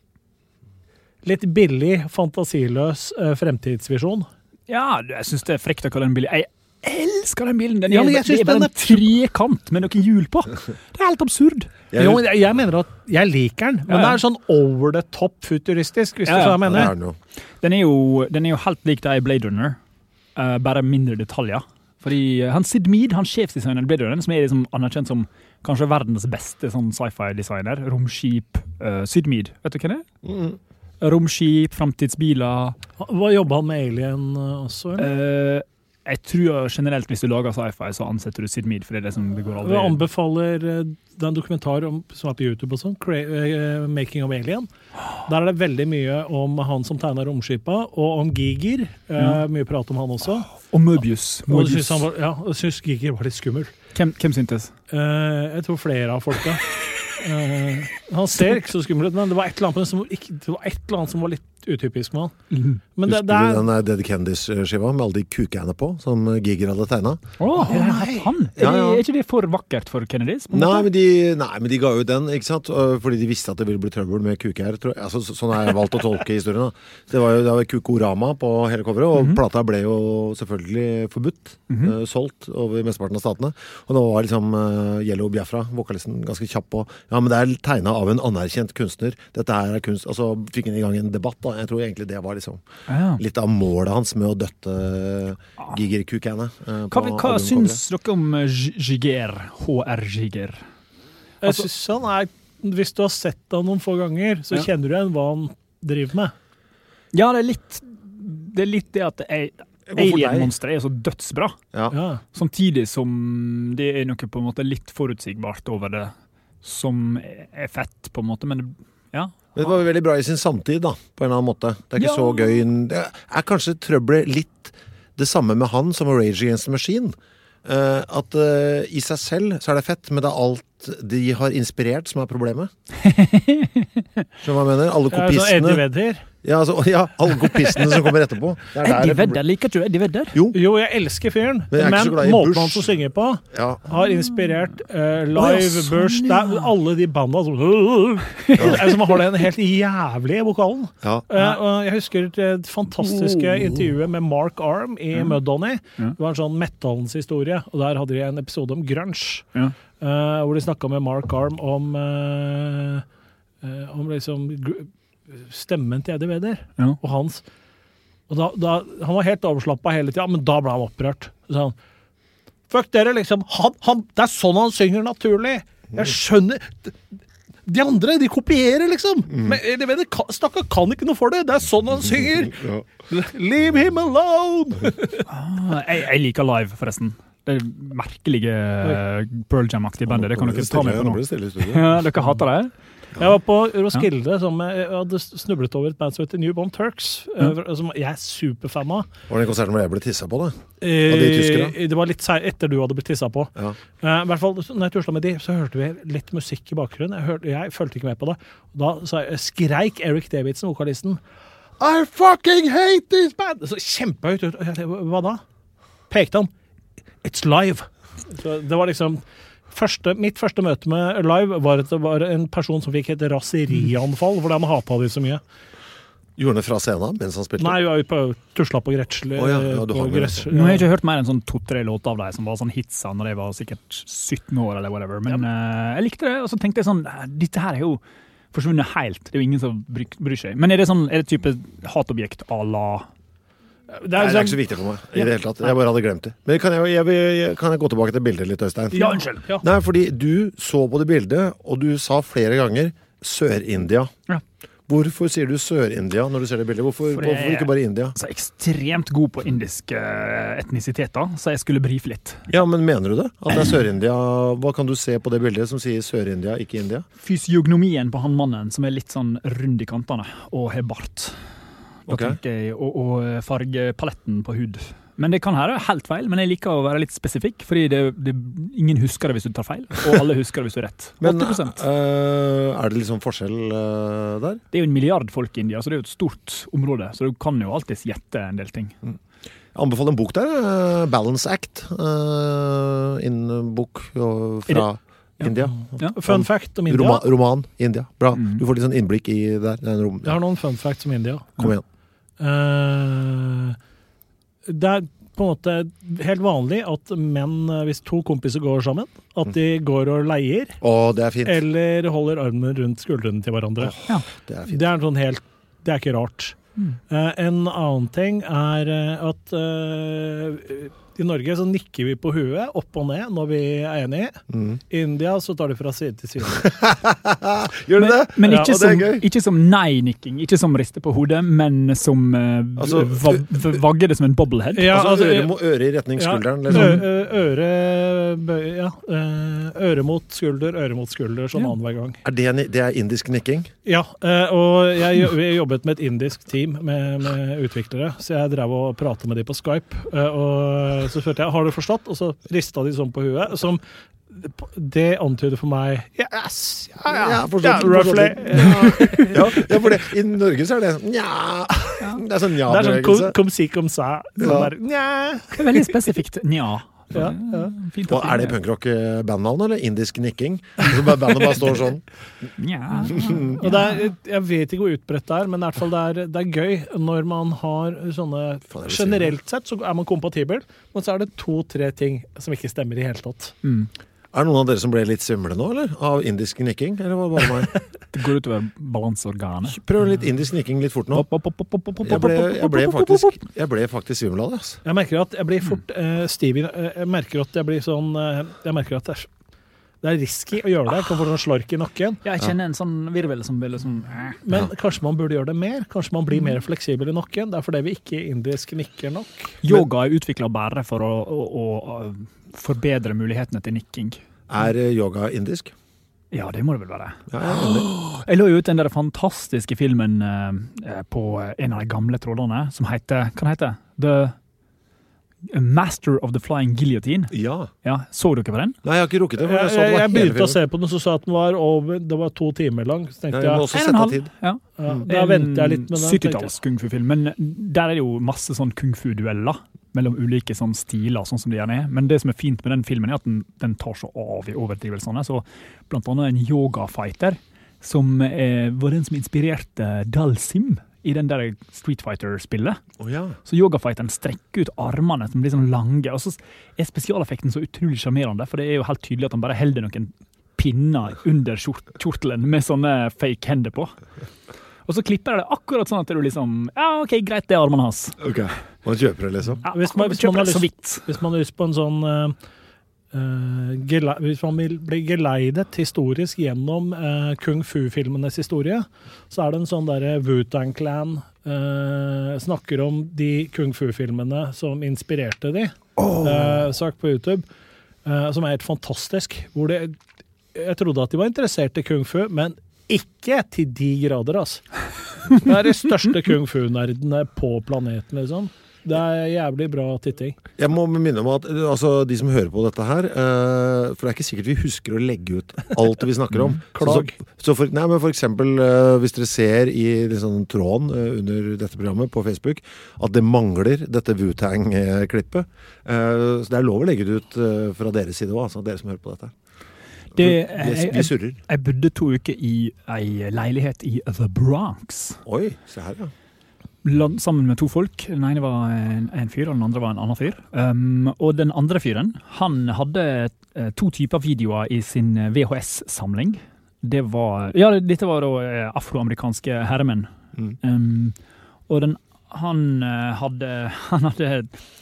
litt billig, fantasiløs fremtidsvisjon. Ja, jeg synes det er frekt å kalle den billig. Jeg elsker den bilen. Den er, ja, men jeg det er bare en trekant med noen hjul på. Det er helt absurd. Jeg, jo, jeg, jeg mener at jeg liker den, men ja. Det er sånn over the top futuristisk, hvis ja, du så jeg mener. Ja, den, er jo, den er jo helt lik deg i Blade Runner, uh, bare mindre detaljer. Fordi han Sid Mead, han sjefsdesigneren i Blade Runner, som er liksom anerkjent som kanskje verdens beste sånn sci-fi-designer, romskip, uh, Sid Mead. Vet du hva det er? Mm. Romskip, fremtidsbiler. Hva jobber han med Alien også? Uh, jeg tror generelt hvis du lager sci-fi, så ansetter du Sid Mead, for det er det som det går aldri. Jeg anbefaler den dokumentar om, som er på YouTube og sånn, uh, Making of Alien. Der er det veldig mye om han som tegner romskipa, og om Giger. Uh, ja. Mye prat om han også. Og Möbius. Og jeg synes, var, ja, jeg synes Giger var litt skummel. Hvem, hvem syntes? Uh, jeg tror flere av folka. Uh, han ser ikke så skummel ut, men det var et eller annet som, ikke, det var, et eller annet som var litt utypisk med han. Mm. Men Husker det, det er... du den Dead Candice-skiva med alle de kukene på, som Giger hadde tegnet? Åh, oh, nei! Han? Er, ja, ja. Er ikke det for vakkert for Kennedys? Nei men, de, nei, men de ga jo den, ikke sant? Fordi de visste at det ville bli trøbbel med kuker. Altså, sånn har jeg valgt å tolke historien. Da. Det var jo det var Kukorama på hele coveret, og mm-hmm. plata ble jo selvfølgelig forbudt, mm-hmm. uh, solgt over mesteparten av statene. Og da var liksom uh, Yellow Biafra, vokalisten, ganske kjapp på. Ja, men det er tegnet av en anerkjent kunstner. Dette her er kunst. Altså, fikk han i gang en debatt da. Jeg tror egentlig det var liksom ja. Litt av målet hans med å døtte uh, Giger-kukene. Uh, hva hva syns dere om Giger? H R Giger? Jeg altså, synes han er, hvis du har sett ham noen få ganger, så ja. Kjenner du igjen hva han driver med. Ja, det er litt det, er litt det at Alien-monsteret er så dødsbra. Ja. Ja. Samtidig som det er noe på en måte litt forutsigbart over det, som er fett på en måte, men ja. Men det var veldig bra i sin samtid da, på en eller annen måte. Det er ikke ja. Så gøy. Det er kanskje trøbbelet litt det samme med han som Rage Against the Machine. Uh, at uh, i seg selv så er det fett, men det er alt de har inspirert som er problemet. Skjønner du hva jeg mener? Alle kopisene. Ja, Eddie Vedder. Ja, altså, ja, alle kopistene som kommer etterpå. Det er Eddie Vedder, liker du Eddie Vedder? Jo. Jo, jeg elsker fyren, Men, men, men måten han som synger på ja. har inspirert uh, Live, oh, ja, sånn, Bush, ja. det er alle de banda som, ja. som har den helt jævlige vokalen. Ja. Uh, og jeg husker det fantastiske intervjuet med Mark Arm i ja. Mudhoney. Ja. Det var en sånn metalens historie, og der hadde de en episode om grunge. Ja. Uh, hvor de snakket med Mark Arm om, uh, uh, om liksom... stemmen til Eddie Vedder ja. og hans og da, da, han var helt overslappet hele tiden, men da ble han opprørt så han, fuck dere liksom han, han, det er sånn han synger naturlig jeg skjønner de andre, de kopierer liksom mm. men Eddie Vedder, stakkar kan ikke noe for det det er sånn han synger ja. Leave him alone ah, jeg, jeg liker Live forresten det er merkelige Pearl Jam-aktige bandet det kan dere ta med på nå ja, dere hater det Jeg var på Roskilde ja. som jeg hadde snublet over et band som heter Newborn Turks, ja. som jeg er superfan av. Var det en konsert hvor jeg ble tisset på, da? Av de tyskere? Det var litt etter du hadde blitt tisset på. Ja. Uh, I hvert fall, når jeg tuslet med de, så hørte vi litt musikk i bakgrunnen. Jeg, hørte, jeg følte ikke med på det. Da så jeg, skreik Eric Davidson, vokalisten, I fucking hate this band! Så kjempehøyt ut. Hva da? Pekte han. It's live. Så det var liksom... Første, mitt første møte med Live var at det var en person som fikk et raserianfall fordi han hatet de så mye. Gjorde han det fra scenen mens han spilte? Nei, jeg var på tusla på Gretsle. Oh, ja, ja, på Gretsle. Nå har jeg ikke hørt mer enn sånn to-tre låter av deg som var sånn hitsa når jeg var sikkert sytten år eller whatever, men ja. uh, jeg likte det, og så tenkte jeg sånn, dette her er jo forsvunnet helt, det er jo ingen som bryr, bryr seg. Men er det sånn, er det type hatobjekt à la Det er, Nei, det er ikke så viktig for meg i det hele tatt. Jeg bare hadde glemt det. Men kan jeg, jeg, jeg, kan jeg gå tilbake til bildet litt, Øystein? Ja, unnskyld. Ja. Nei, fordi du så på det bildet, og du sa flere ganger Sør-India. Ja. Hvorfor sier du Sør-India når du ser det bildet? Hvorfor, hvorfor ikke bare India? Jeg er ekstremt god på indiske etnisiteter, så jeg skulle brife litt. Ja, men mener du det? At det er Sør-India? Hva kan du se på det bildet som sier Sør-India, ikke India? Fysiognomien på han mannen, som er litt sånn rund i kantene, og har bart. Okay. Jeg, og, og fargepaletten på hud. Men det kan være helt feil, men jeg liker å være litt spesifikk, fordi det, det, ingen husker det hvis du tar feil, og alle husker det hvis du er rett. Men uh, er det liksom forskjell uh, der? Det er jo en milliard folk i India, så det er jo et stort område, så du kan jo alltid gjette en del ting. Mm. Jeg anbefaler en bok der, uh, Balance Act, uh, en bok fra India. Ja. Fun fact om India. Roman, roman India. Bra. Mm. Du får litt sånn innblikk i det. det rom, Jeg har noen fun facts om India. Kom igjen. Uh, det er på en måte helt vanlig at menn, hvis to kompiser går sammen, at de går og leier. Åh, det er fint. Eller holder armen rundt skuldrene til hverandre. Åh, ja. Det er fint. Det er sånn helt, det er ikke rart. Mm. Uh, en annen ting er at uh, i Norge så nikker vi på huet opp og ned når vi er enige. Mm. I India så tar de fra side til side. Gjør du det? Men, men ikke, ja, som, ikke som nei-nikking, ikke som riste på hodet, men som uh, altså, va vagger det som en bobblehead. Ja, altså, øre, må øre i retning skulderen. Ja, liksom. øre, ja, øre mot skulder, øre mot skulder, sånn ja. Annen gang. Er det, det er indisk nikking? Ja, og jeg, vi jobbet med et indisk team med, med utviklere, så jeg drev og pratet med de på Skype, og så spurte jeg, har du forstått? Og så ristet de sånn på huet, som det antyder for meg yes, ja, ja, ja, forstått, ja roughly. Ja, ja, ja, for det, i Norge så er det sånn, ja, det er sånn ja-bevegelse. Det er sånn kom si, kom sa. Ja. Det er veldig spesifikt, nja. Ja, ja. Fint, og er det punkrock-bandnavn, eller indisk nikking? Så bandet bare står sånn. Ja. Og det er, jeg vet ikke hvor utbredt det er, men i hvert fall det er, det er gøy når man har sånne, generelt sett så er man kompatibel, men så er det to-tre ting som ikke stemmer i hele tatt. Mm. Er det noen av dere som ble litt svimle nå, eller? Av indisk nikking, eller var det bare meg? Det går utover balanseorganet. Prøv litt indisk nikking litt fort nå. Jeg ble, jeg ble faktisk, jeg ble faktisk svimmel av det, altså. Jeg merker at jeg blir fort uh, stiv. Jeg merker at jeg blir sånn, uh, jeg merker at det er, det er risky å gjøre det. Jeg kan få sånn slark i nakken. Ja, jeg kjenner en sånn virvel som vil liksom... Men kanskje man burde gjøre det mer? Kanskje man blir mer fleksibel i nakken? Det er fordi vi ikke indisk nikker nok. Yoga er utviklet bare for å, å, å forbedre mulighetene til nikking. Er yoga indisk? Ja, det må det vel være. Ja, jeg, jeg lå jo ut den der fantastiske filmen uh, på en av de gamle trådene, som heter, hva heter det? The Master of the Flying Guillotine. Ja. Ja, så dere på den? Nei, jeg har ikke rukket det. Jeg, jeg, jeg begynte å se på den, så sa at den var over, det var to timer lang. Så tenkte ja, jeg må jeg, også sette av tid. Ja. Ja, da venter jeg litt med den. syttitalls kung-fu-film, men der er det jo masse sånn kung-fu-dueller mellom ulike sånn stiler, sånn som de gjerne er. Men det som er fint med den filmen er at den, den tar så av i overdrivelsene. Så blant annet en yogafighter som eh, var den som inspirerte Dalsim i den der Street Fighter-spillet. Oh, ja. Så yogafighteren strekker ut armene som blir sånn lange, og så er spesialeffekten så utrolig charmerende, for det er jo helt tydelig at han bare holder noen pinner under kjort kjortelen med sånne fake hender på. Og så klipper jeg det akkurat sånn at du liksom, ja, ok, greit, det er armene hans. Ok, man kjøper det liksom. Ja, hvis, man, hvis, man har lyst, hvis man har lyst på en sånn uh, uh, gele, hvis man vil bli geleidet historisk gjennom uh, kung fu-filmenes historie, så er det en sånn der Wu-Tang Clan uh, snakker om de kung fu-filmene som inspirerte de. Oh. Uh, sak på YouTube, uh, som er helt fantastisk. Hvor det, jeg trodde at de var interessert i kung fu, men ikke til de grader, altså. Det er de største kung fu-nerdene på planeten, liksom. Det er jævlig bra titting. Jeg må minne om at altså, de som hører på dette her, uh, for det er ikke sikkert vi husker å legge ut alt vi snakker om. Klag. Så, så for, nei, men for eksempel, uh, hvis dere ser i liksom, tråden uh, under dette programmet på Facebook, at det mangler dette Wu-Tang-klippet. Uh, så det er lov å legge det ut uh, fra deres side også, altså, dere som hører på dette. Det, jeg, jeg, jeg, jeg bodde to uker i en leilighet i The Bronx. Oi, se her, ja. Land, sammen med to folk. Den ene var en, en fyr, og den andre var en annen fyr. Um, og den andre fyren, han hadde uh, to typer videoer i sin V H S-samling. Det var, ja, dette var da uh, afroamerikanske herremenn. Mm. Um, og den, han uh, hadde, han hadde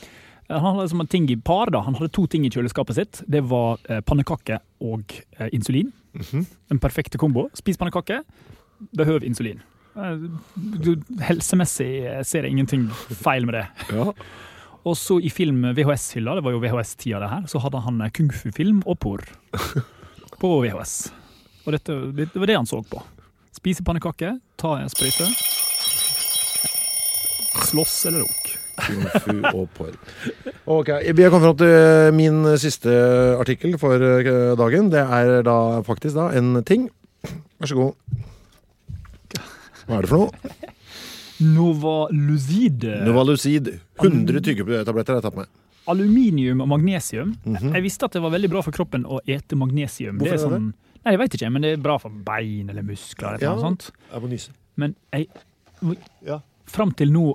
Han hadde som en ting i par da. Han hadde to ting i kjøleskapet sitt. Det var eh, pannekake og eh, insulin. Mm-hmm. En perfekte kombo. Spis pannekake, behøv insulin. Eh, helsemessig ser jeg ingenting feil med det. Ja. Og så i film V H S-hylla, det var jo V H S-tida det her, så hadde han kung fu-film og porr på V H S. Og dette, det var det han så på. Spise pannekake, ta en sprøyte, slåss eller rok. Kung fu og porr. Ok, vi har kommet frem til min siste artikkel for dagen. Det er da faktisk da en ting. Vær så god. Hva er det for noe? Novalucid. Novalucid. hundre tyggetabletter har jeg tatt med. Aluminium og magnesium. Mm-hmm. Jeg visste at det var veldig bra for kroppen å ete magnesium. Hvorfor det er, sånn, er det? Nei, jeg vet ikke, men det er bra for bein eller muskler eller ja, noe sånt. Jeg må nyse. Men jeg, ja. frem til nå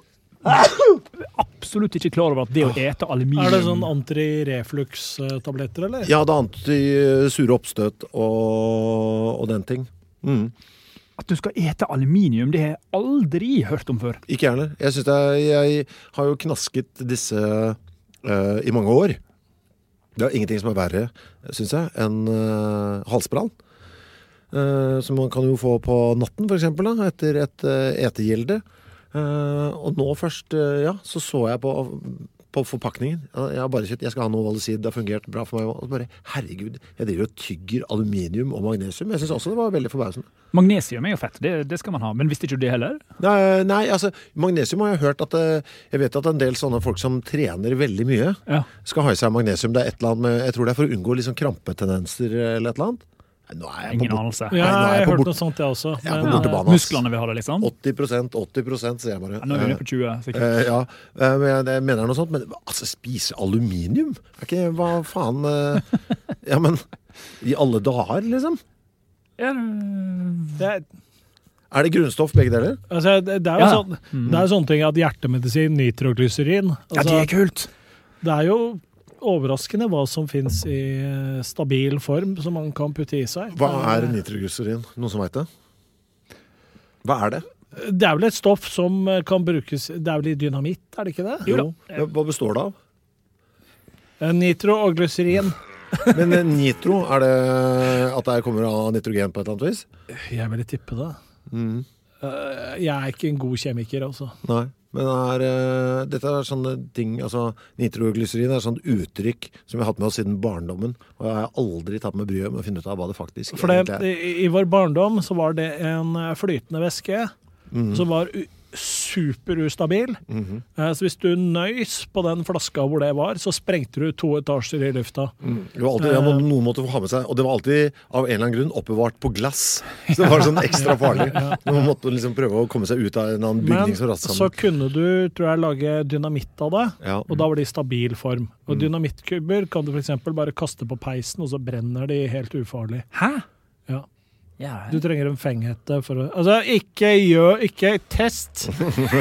absolutt ikke klar over at det å ete aluminium... Er det sånn anti-reflux-tabletter, eller? Ja, det er anti-sure oppstøt og, og den ting. Mm. At du skal ete aluminium, det har jeg aldri hørt om før. Ikke gjerne. Jeg synes det er, jeg har jo knasket disse uh, i mange år. Det er ingenting som er verre, synes jeg, enn uh, halsbrann. Uh, som man kan jo få på natten, for eksempel, da, etter et uh, etegilde. Uh, og nå først, uh, ja, så så jeg på, på forpakningen. Jeg har bare sett, jeg skal ha noe Novalucid, det har fungert bra for meg. Og bare, herregud, jeg driver og tygger aluminium og magnesium. Jeg synes også det var veldig forbausende. Magnesium er jo fett, det, det skal man ha. Men visste ikke du det heller? Nei, nei, altså, magnesium har jeg hørt at, jeg vet at en del sånne folk som trener veldig mye, ja. skal ha i seg magnesium. Det er et eller annet med, jeg tror det er for å unngå liksom krampetendenser eller et eller annet. Nå er jeg Ingen på anelse. Ja, Nei, jeg har hørt bort... noe sånt, jeg også. Jeg er på Men, bortebane, musklene vil ha det, liksom? åtti prosent, åtti prosent, sier jeg bare. Ja, nå er vi nede på tjue, sikkert. Uh, ja, uh, men jeg, jeg mener noe sånt, men altså, spise aluminium? Er ikke, hva faen? Uh, ja, men i alle dager, liksom? Ja, det er... Er det grunnstoff begge deler? Altså, det, det er jo Ja. sånn, det er sånne ting at hjertemedisin, nitroglycerin altså, ja, det er kult! Det er jo overraskende hva som finnes i stabil form som man kan putte i seg. Hva er nitroglycerin? Noen som vet det? Hva er det? Det er vel et stoff som kan brukes, det er vel i dynamitt, er det ikke det? Jo. Hva består det av? Nitro og glycerin. Men nitro, er det at det kommer av nitrogen på et eller annet vis? Jeg vil tippe det. Mm. Jeg er ikke en god kjemiker, altså. Nei. Men er, uh, dette er sånne ting, altså nitroglycerin er sånn uttrykk som vi har hatt med oss siden barndommen, og jeg har aldri tatt med bryet med å finne ut av hva det faktisk For det, i, i vår barndom så var det en flytende væske mm. som var u- superustabil. Mhm. Eh, Så hvis du nøys på den flaska hvor det var, så sprengte du to etasjer i lufta. Mm. Det var alltid, ja, må- noen måtte få ha med seg, og det var alltid av en eller annen grunn oppbevart på glass. Så det var sånn ekstra farlig. Man måtte liksom prøve å komme seg ut av en annen Men bygning som rastet så sammen. kunne du, tror jeg, lage dynamitt av det, Ja. og da var det i stabil form. Og Mm. dynamittkubber kan du for eksempel bare kaste på peisen, og så brenner de helt ufarlig. Hæ? Ja. Ja, Du trenger en fenghette for å... Altså, ikke gjør, ikke test!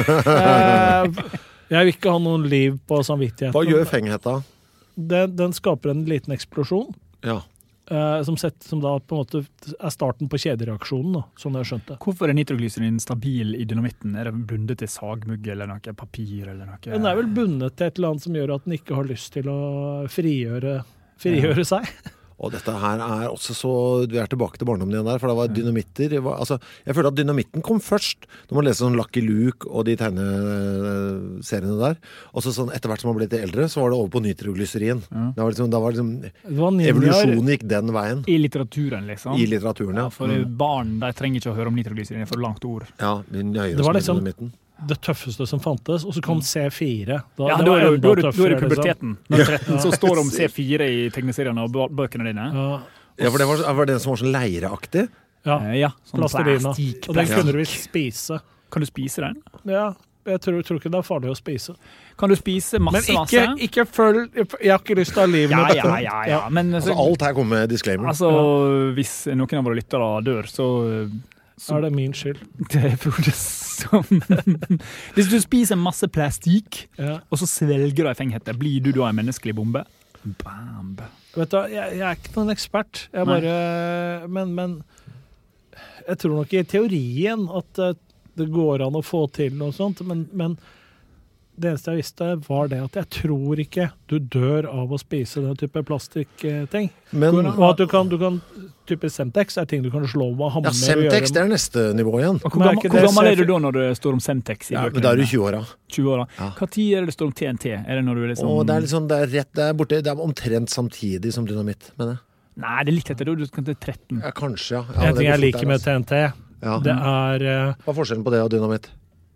eh, jeg vil ikke ha noen liv på samvittigheten. Hva gjør fenghetta? Den, den skaper en liten eksplosjon, Ja. eh, som, sett, som da på en måte er starten på kjedereaksjonen, da, som jeg skjønte. Hvorfor er nitroglyserin stabil i dynamitten? Er det bundet til sagmugg eller noe papir eller noe? Den er vel bundet til et eller annet som gjør at den ikke har lyst til å frigjøre, frigjøre seg. Og dette her er også så, vi er tilbake til barndommen igjen der, for det var dynamitter, det var, altså, jeg føler at dynamitten kom først, når man leser sånn Lucky Luke og de tegneseriene der, og så sånn, etter hvert som man ble litt eldre, så var det over på nitroglyserin. Det var liksom, da var liksom, Det var ninjaer. evolusjonen gikk den veien, I litteraturen, liksom. i litteraturen, ja. For barn de trenger ikke å høre om nitroglyserin, det er for langt ord. Ja, vi nøyer Det oss var med liksom- dynamitten. Det tøffeste som fantes, og så kom C fire. Da, Ja, det da var er, enda da er, da er tøffere, det liksom. puberteten. Når du er tretten, så står det om C fire i tegneseriene og bø- bøkene dine. Ja, Ja, for det var, var det den som var sånn leireaktig. ja. Eh, Ja, sånn Plastelina. plastikk. Og den plastikk. kunne du visst spise. Kan du spise den? Ja, jeg tror, tror ikke det er farlig å spise. Kan du spise masse, Men ikke, masse? ikke følg Jeg har ikke lyst til å ha livene Ja, på ja, dette. ja, ja. Men Altså, så, alt her kommer med disclaimer. altså, hvis noen av våre lyttere dør, så Så er det min skyld. Det er Frode som Hvis du spiser masse plastikk, Ja. og så svelger du ei fenghette, blir du da en menneskelig bombe? Bam. Vet du, jeg, jeg er ikke noen ekspert. Jeg Nei. bare Men, men jeg tror nok i teorien at eh, det går an å få til noe sånt, men, men det eneste jeg visste, var det at jeg tror ikke du dør av å spise den type plastikkting. Men Og at du kan, du kan type Semtex er ting du kan slå med og hamre ja, Semtex, og det gjøre. er neste nivå igjen. Og hvor Men er gammel, ikke hvor det gammel er så- du da når det står om Semtex i Ja, men bøkene da er du dine? tjue-åra. tjue år. Ja. Hva tid er det det står om T N T? Er det når du er liksom Og det er liksom, det er rett, det er borte, det er omtrent samtidig som dynamitt, mener jeg. Nei, det er litt etter da. Du skal til tretten. Ja, kanskje, ja. ja En det ting går jeg fort liker der, med altså. T N T, Ja. det er eh, Hva er forskjellen på det og dynamitt?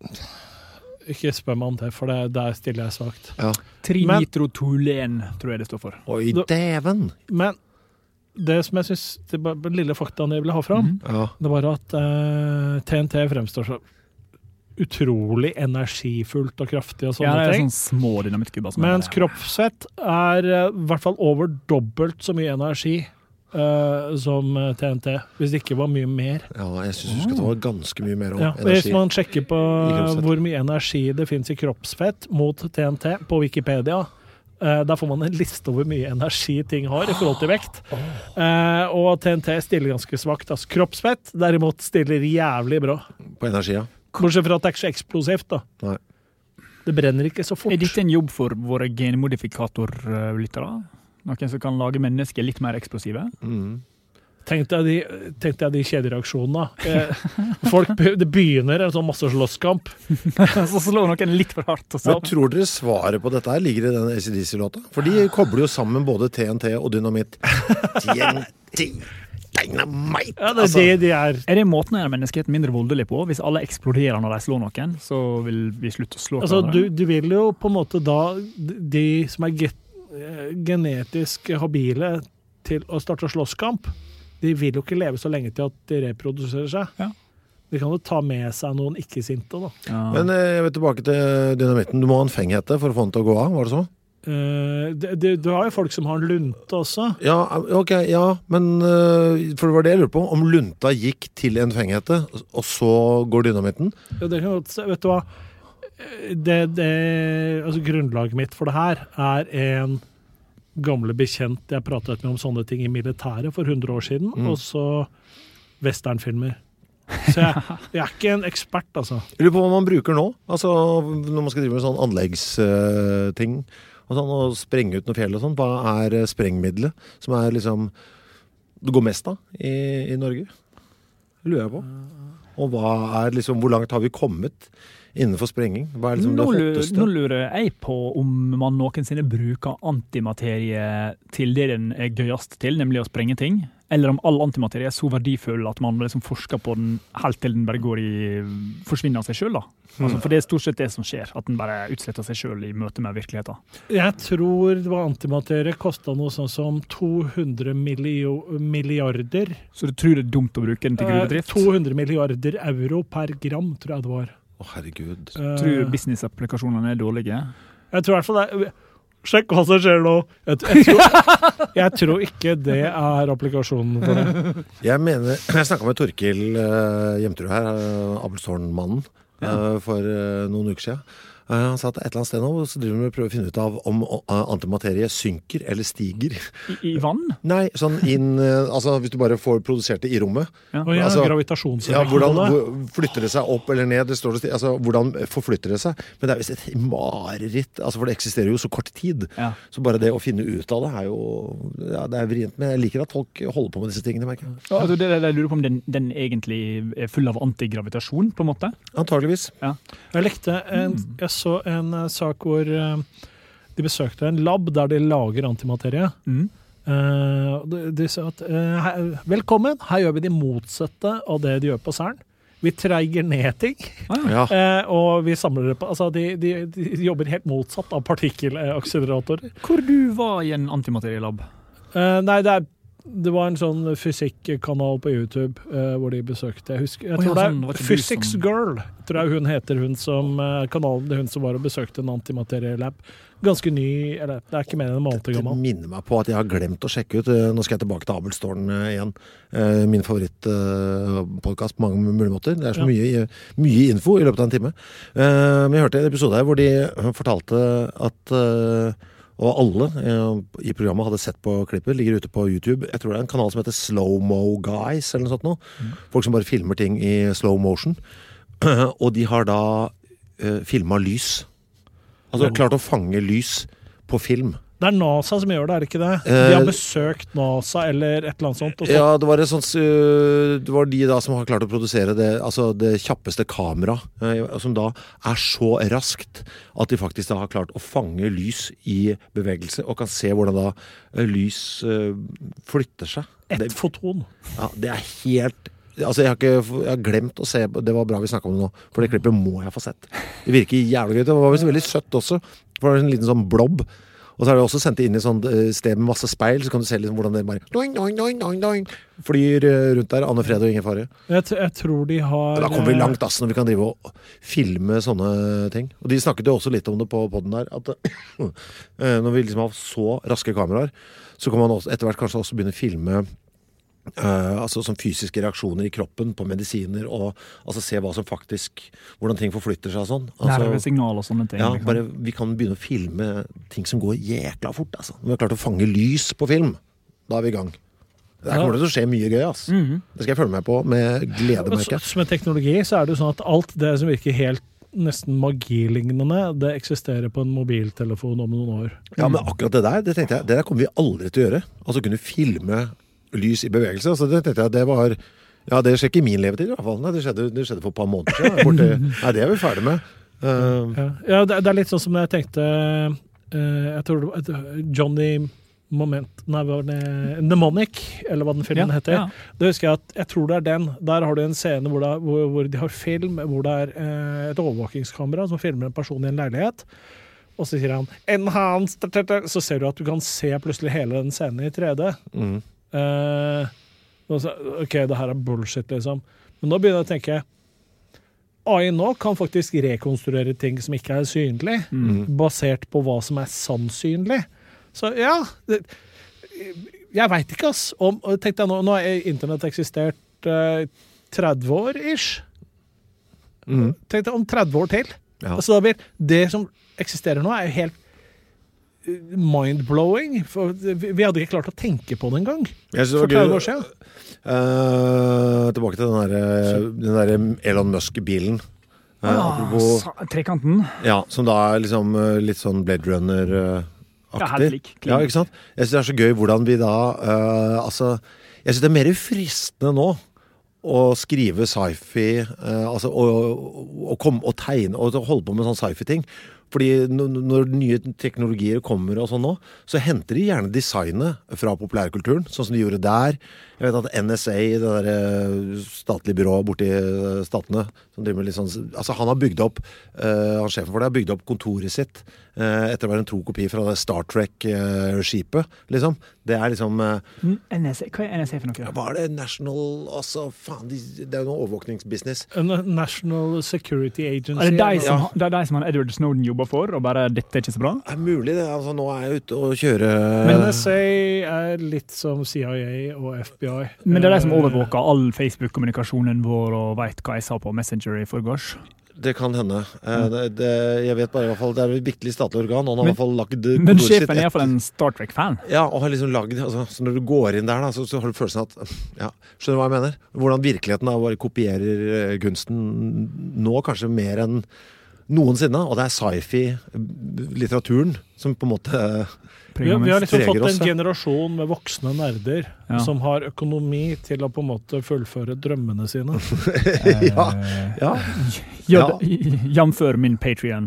Ikke spør meg om det, for det, der stiller jeg svakt. Ja. Trinitrotolen, tror jeg det står for. Oi, Da- dæven! Men det som jeg synes, det bare- den lille faktaen jeg ville ha fram, Ja. det var at eh, T N T fremstår så utrolig energifullt og kraftig og Ja, sånne det er ting. sånn små dynamittkuber. som er Mens bare- kroppsfett er eh, i hvert fall over dobbelt så mye energi eh, som eh, T N T, hvis det ikke var mye mer. Ja, jeg synes du skal ta ganske mye mer om Ja, og hvis energi. man sjekker på I kroppsfett. hvor mye energi det finnes i kroppsfett mot T N T på Wikipedia, eh, der får man en liste over hvor mye energi ting har i forhold til vekt. Eh, og T N T stiller ganske svakt. Altså, kroppsfett derimot stiller jævlig bra. På energi, ja. Bortsett fra at det er ikke så eksplosivt. da. Nei. Det brenner ikke så fort. Er dette en jobb for våre genmodifikatorlyttere? Noen som kan lage mennesker litt mer eksplosive? Mm. Tenkte jeg de, tenkte jeg de kjedereaksjonene. Eh, folk, be- det begynner en sånn masse slåsskamp. Så slår noen litt for hardt. Og så. Men tror dere svaret på dette her ligger i den A C D C-låta? For de kobler jo sammen både T N T og dynamitt. T N T, dynamite! Ja, det er Altså, det de er. Er det måten å gjøre menneskeheten mindre voldelig på? Hvis alle eksploderer når de slår noen, så vil vi slutte å slå Altså, hverandre? du, du vil jo på en måte da de som er get, eh, genetisk habile til å starte slåsskamp, de vil jo ikke leve så lenge til at de reproduserer seg. Ja. De kan jo ta med seg noen ikke-sinte, da. Ja. Men eh, jeg vil tilbake til dynamitten. Du må ha en fenghette for å få den til å gå av, var det så? Eh, det, det, du har jo folk som har en lunte også. Ja, ok, ja, men eh, for det var det jeg lurte på. Om lunta gikk til en fenghette, og så går dynamitten? Ja, det kan godt se. Vet du hva? Eh, Det, det, altså grunnlaget mitt for det her er en gamle bekjent jeg pratet med om sånne ting i militæret for hundre år siden, Mm. og så westernfilmer. Så jeg, jeg er ikke en ekspert, altså. Jeg lurer på hva man bruker nå. Altså, når man skal drive med sånn anleggsting, og, sånn, og sprenge ut noe fjell og sånn. Hva er eh, sprengmiddelet som er liksom det går mest av i, i Norge? Det lurer jeg på. Og hva er liksom, hvor langt har vi kommet innenfor sprenging? Hva er liksom nå, det hotteste? Nå lurer jeg på om man noensinne bruker antimaterie til det den er gøyest til, nemlig å sprenge ting. Eller om all antimaterie er så verdifull at man liksom forsker på den helt til den bare går i forsvinner av seg selv. Da. Altså, for det er stort sett det som skjer, at den bare utsletter seg selv i møte med virkeligheten. Jeg tror det var antimaterie kostet noe sånn som to hundre milliarder. Så du tror det er dumt å bruke den til gruvedrift? to hundre milliarder euro per gram, tror jeg det var. Å, herregud. Uh, tror du business-applikasjonene er dårlige? Jeg tror i hvert fall det. Sjekk hva som skjer nå. Jeg, jeg, tror, jeg tror ikke det er applikasjonen for det. Jeg mener, jeg snakket med Torkil uh, Hjemtrud her, uh, Abelstårn-mannen, ja. uh, for uh, noen uker siden. Uh, han sa at et eller annet sted nå, så driver vi med å prøve å finne ut av om uh, antimaterie synker eller stiger. I, i vann? Nei, sånn inn, uh, altså hvis du bare får produsert det i rommet. Ja. Og ja, altså, gravitasjonseffekt. Ja, hvordan hvor, flytter det seg opp eller ned? Det står det, altså, hvordan forflytter det seg? Men det er visst et mareritt, altså, for det eksisterer jo så kort tid. Ja. Så bare det å finne ut av det er jo, ja, det er vrient, men jeg liker at folk holder på med disse tingene, merker jeg. Ja, altså, det, det, jeg lurer på om den, den egentlig er full av antigravitasjon, på en måte? Antageligvis. Ja. Jeg likte en, jeg så en uh, sak hvor uh, de besøkte en lab der de lager antimaterie. Mm. Uh, de, de sa at uh, her, velkommen, her gjør vi det motsatte av det de gjør på CERN. Vi treiger ned ting, ja. uh, og vi samler det på. Altså, de, de, de jobber helt motsatt av partikkelakseleratorer. Hvor du var i en antimaterielab? Uh, nei, det er Det var en sånn fysikkanal på YouTube uh, hvor de besøkte, jeg husker, jeg oh, tror ja, det er sånn, Physics som... Girl, tror jeg hun heter, hun som, uh, kanalen, det er hun som var og besøkte en antimaterielab. Ganske ny, eller det er ikke mer enn en måned gammel. Det minner meg på at jeg har glemt å sjekke ut, nå skal jeg tilbake til Abelstårn uh, igjen, uh, min favorittpodcast uh, på mange mulige måter. Det er så ja. mye, mye info i løpet av en time. Uh, men jeg hørte en episode her hvor de fortalte at... Uh, Og alle eh, i programmet hadde sett på klippet, ligger ute på YouTube. Jeg tror det er en kanal som heter Slow Mo Guys, eller noe sånt nå. Mm. Folk som bare filmer ting i slow motion. Og de har da eh, filmet lys. Altså klart å fange lys på film. Det er NASA som gjør det, er det ikke det? De har besøkt NASA eller et eller annet sånt. Ja, det var, sånt, det var de da som har klart å produsere det, altså det kjappeste kamera, som da er så raskt at de faktisk da har klart å fange lys i bevegelse, og kan se hvordan da lys flytter seg. Et foton. Ja, det er helt... Altså, jeg har, ikke, jeg har glemt å se, det var bra vi snakket om det nå, for det klippet må jeg få sett. Det virker jævlig gøy, det var veldig søtt også, for det var en liten sånn blob. Og så har de også sendt det inn i sånn sted med masse speil, så kan du se liksom hvordan det bare doing, doing, doing, doing, doing, flyr rundt der, Anne Fred og ingen fare. Jeg, jeg tror de har... Da kommer vi langt, ass, når vi kan drive og filme sånne ting. Og de snakket jo også litt om det på podden der, at når vi liksom har så raske kameraer, så kan man også, etter hvert kanskje også begynne å filme Uh, altså som fysiske reaksjoner i kroppen på medisiner, og altså se hva som faktisk, hvordan ting forflytter seg og sånn. Altså, nervesignal og sånne ting. Ja, liksom. bare, vi kan begynne å filme ting som går jækla fort, altså. Når vi har klart å fange lys på film, da er vi i gang. Det kommer til å skje mye gøy, ass. Mm-hmm. Det skal jeg følge med på med glede, merker. Så, med teknologi så er det jo sånn at alt det som virker helt nesten magilignende, det eksisterer på en mobiltelefon om noen år. Ja, men akkurat det der, det tenkte jeg, det der kommer vi aldri til å gjøre. Altså kunne filme lys i bevegelse, altså det tenkte jeg, det var, ja, det skjer ikke i min levetid i hvert fall. Nei, det skjedde, det skjedde for et par måneder siden. Borte, nei, det er vi ferdig med. Uh, ja, ja det, det er litt sånn som jeg tenkte, uh, jeg tror det var Johnny Moment, nei, var det Mnemonic, eller hva den filmen ja, heter. Ja. Det husker jeg at, jeg tror det er den. Der har du en scene hvor, det, hvor, hvor de har film, hvor det er uh, et overvåkingskamera som filmer en person i en leilighet. Og så sier han, enhanced, så ser du at du kan se plutselig hele den scenen i tre D. Mm. Uh, ok, det her er bullshit liksom, men nå begynner jeg å tenke A I nå kan faktisk rekonstruere ting som ikke er synlig, mm. basert på hva som er sannsynlig. Så ja det, jeg vet ikke ass om, tenkte jeg nå, nå har internett eksistert uh, tretti år ish mm. tenkte jeg om tretti år til ja. Altså da blir det som eksisterer nå er jo helt mind-blowing, for vi hadde ikke klart å tenke på det en gang for tretti år siden. Uh, tilbake til den der, den der Elon Musk-bilen. Uh, ah, apropos, trekanten. Ja, som da er liksom litt sånn Blade Runner-aktig. Ja, helt lik. Ja, ikke sant? Jeg synes det er så gøy hvordan vi da, uh, altså, jeg synes det er mer fristende nå å skrive sci-fi, eh, altså å, å komme og tegne og holde på med sånn sci-fi-ting. Fordi når nye teknologier kommer og sånn nå, så henter de gjerne designet fra populærkulturen, sånn som de gjorde der. Jeg vet at N S A, det der statlige byrået borte i statene, som driver med litt sånn, altså han har bygd opp, uh, han sjefen for det har bygd opp kontoret sitt, uh, etter å være en tro kopi fra det Star Trek-skipet, uh, liksom. Det er liksom... Uh, N S A, hva er N S A for noe? Hva er det? National, altså, faen, de, det er jo noe overvåkningsbusiness. National Security Agency. Er det de som, ja. det er de som han Edward Snowden jobber for, og bare dette er ikke så bra? Det er mulig det, altså nå er jeg ute og kjører... Men N S A er litt som C I A og F B I. Men det er de som overvåker all Facebook-kommunikasjonen vår og vet hva jeg sa på Messenger i forgårs. Det kan hende. Eh, det, det, jeg vet bare i hvert fall, det er et virkelig statlig organ, og han har i hvert fall lagt... Men sjefen er i hvert fall en Star Trek-fan. Ja, og har liksom lagd, altså, så når du går inn der da, så, så har du følelsen at, ja, skjønner du hva jeg mener? Hvordan virkeligheten da bare kopierer kunsten nå kanskje mer enn noensinne, og det er sci-fi-litteraturen som på en måte... Vi har, vi har liksom fått en generasjon med voksne nerder ja. Som har økonomi til å på en måte fullføre drømmene sine. ja, ja. ja. Jamfør min Patreon.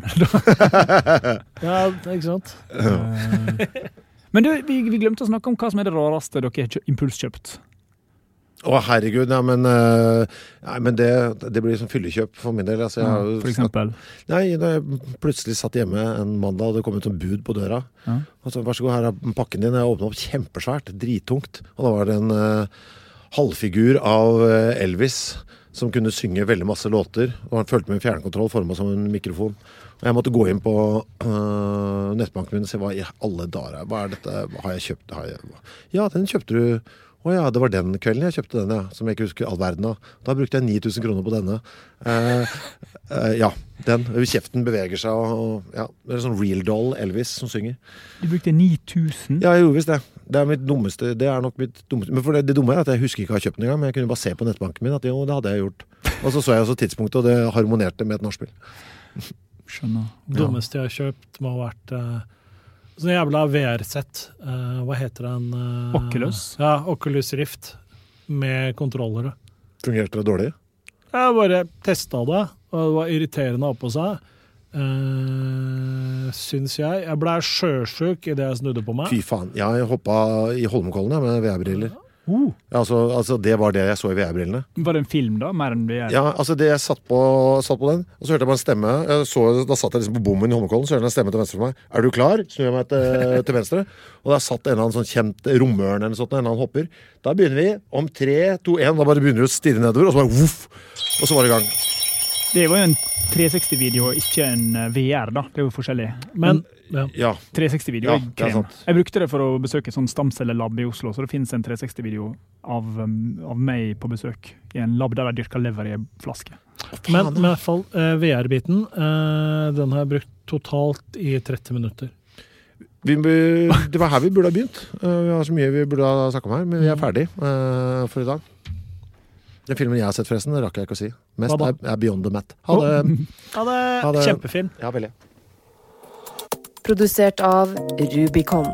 ja, ikke sant? Men du, vi, vi glemte å snakke om hva som er det rareste dere har impulskjøpt. Å, herregud, ja, men, uh, nei, men det, det blir som fyllekjøp for min del. Altså, jeg har jo for eksempel? Snatt, nei, da jeg plutselig satt hjemme en mandag, og det kom ut en bud på døra. Ja. Og så, vær så god, her er pakken din. Jeg åpnet opp kjempesvært, drittungt. Og da var det en uh, halvfigur av uh, Elvis, som kunne synge veldig masse låter. Og han følte med en fjernkontroll, formet som en mikrofon. Og jeg måtte gå inn på uh, nettbanken min og se hva i alle dager er. Hva er dette? Hva har jeg kjøpt? Har jeg... Ja, den kjøpte du... Å ja, det var den kvelden jeg kjøpte den, ja, som jeg ikke husker all verden av. Da brukte jeg ni tusen kroner på denne. Eh, eh, ja, den. Kjeften beveger seg, og, og ja, det er sånn real doll Elvis som synger. Du brukte ni tusen? Ja, jeg gjorde visst det. Det er mitt dummeste, det er nok mitt dummeste. Men for det, det dumme er at jeg husker ikke å ha kjøpt den engang, men jeg kunne bare se på nettbanken min at jo, det hadde jeg gjort. Og så så jeg også tidspunktet, og det harmonerte med et nachspiel. Skjønner. Det dummeste jeg har kjøpt må ha vært... Uh, sånn jævla V R-sett. Uh, hva heter den? Uh, Oculus? Ja, Oculus Rift. Med kontrollere. Fungerte det dårlig? Jeg bare testet det, og det var irriterende å ha på seg. Uh, syns jeg. Jeg ble sjøsjuk i det jeg snudde på meg. Fy faen. Jeg hoppet i Holmenkollen med V R-briller. Uh. Ja, altså, altså det var det jeg så i V R-brillene. Var det en film da, mer enn V R? Ja, altså det jeg satt på, satt på den, og så hørte jeg bare en stemme. Jeg så, da satt jeg liksom på bommen i Holmenkollen, så hørte jeg en stemme til venstre for meg. Er du klar? Snur jeg meg til, til venstre. Og da satt en eller annen sånn kjent romørn eller sånt, en eller annen hopper. Da begynner vi om tre, to, en, da bare begynner vi å stirre nedover, og så bare voff! Og så var det i gang. Det var jo en tre seksti-video, ikke en V R da. Det er jo forskjellig. Men, ja. Ja. tre seksti-video ja, er krem. Jeg brukte det for å besøke et sånn stamcellelab i Oslo, så det finnes en tre seksti-video av, um, av meg på besøk i en lab der jeg dyrker lever i en flaske. Men i hvert fall uh, V R-biten, uh, den har jeg brukt totalt i tretti minutter. Vi, det var her vi burde ha begynt. Uh, vi har så mye vi burde ha snakket om her, men vi er ferdig uh, for i dag. Den filmen jeg har sett forresten, det rakk jeg ikke å si. Mest er, er Beyond the Mat. Ha det. Ha det. Ha det. Kjempefilm. Ja, veldig. Produsert av Rubicon.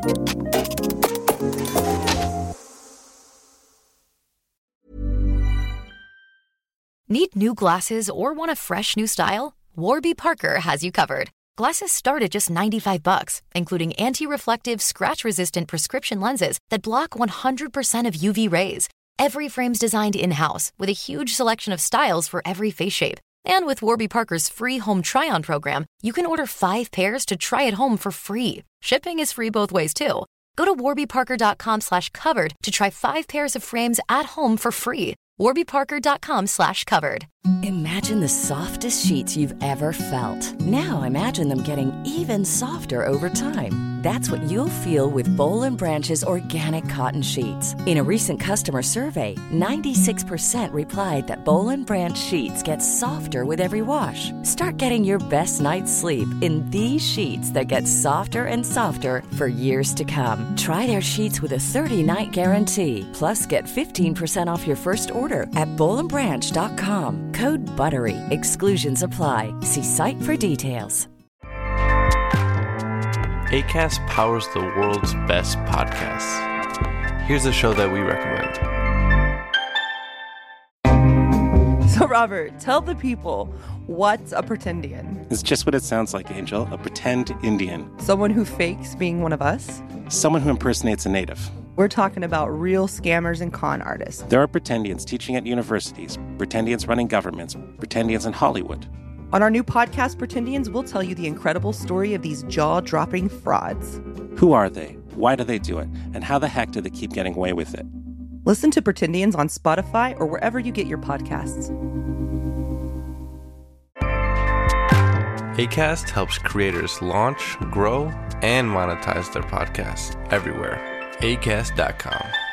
Need new glasses or want a fresh new style? Warby Parker has you covered. Glasses start at just ninety-five bucks, including anti-reflective, scratch-resistant prescription lenses that block one hundred percent of U V rays. Every frame's designed in-house with a huge selection of styles for every face shape. And with Warby Parker's free home try-on program, you can order five pairs to try at home for free. Shipping is free both ways, too. Go to warbyparker.com slash covered to try five pairs of frames at home for free. warbyparker.com slash covered. Imagine the softest sheets you've ever felt. Now imagine them getting even softer over time. That's what you'll feel with Boll and Branch's organic cotton sheets. In a recent customer survey, ninety-six percent replied that Boll and Branch sheets get softer with every wash. Start getting your best night's sleep in these sheets that get softer and softer for years to come. Try their sheets with a thirty-night guarantee. Plus, get fifteen percent off your first order at boll and branch dot com. Code BUTTERY. Exclusions apply. See site for details. Acast powers the world's best podcasts. Here's a show that we recommend. So, Robert, tell the people, what's a pretendian? It's just what it sounds like, Angel. A pretend Indian. Someone who fakes being one of us? Someone who impersonates a native. We're talking about real scammers and con artists. There are pretendians teaching at universities, pretendians running governments, pretendians in Hollywood. On our new podcast, Pretendians, we'll tell you the incredible story of these jaw-dropping frauds. Who are they? Why do they do it? And how the heck do they keep getting away with it? Listen to Pretendians on Spotify or wherever you get your podcasts. Acast helps creators launch, grow, and monetize their podcasts everywhere. acast dot com.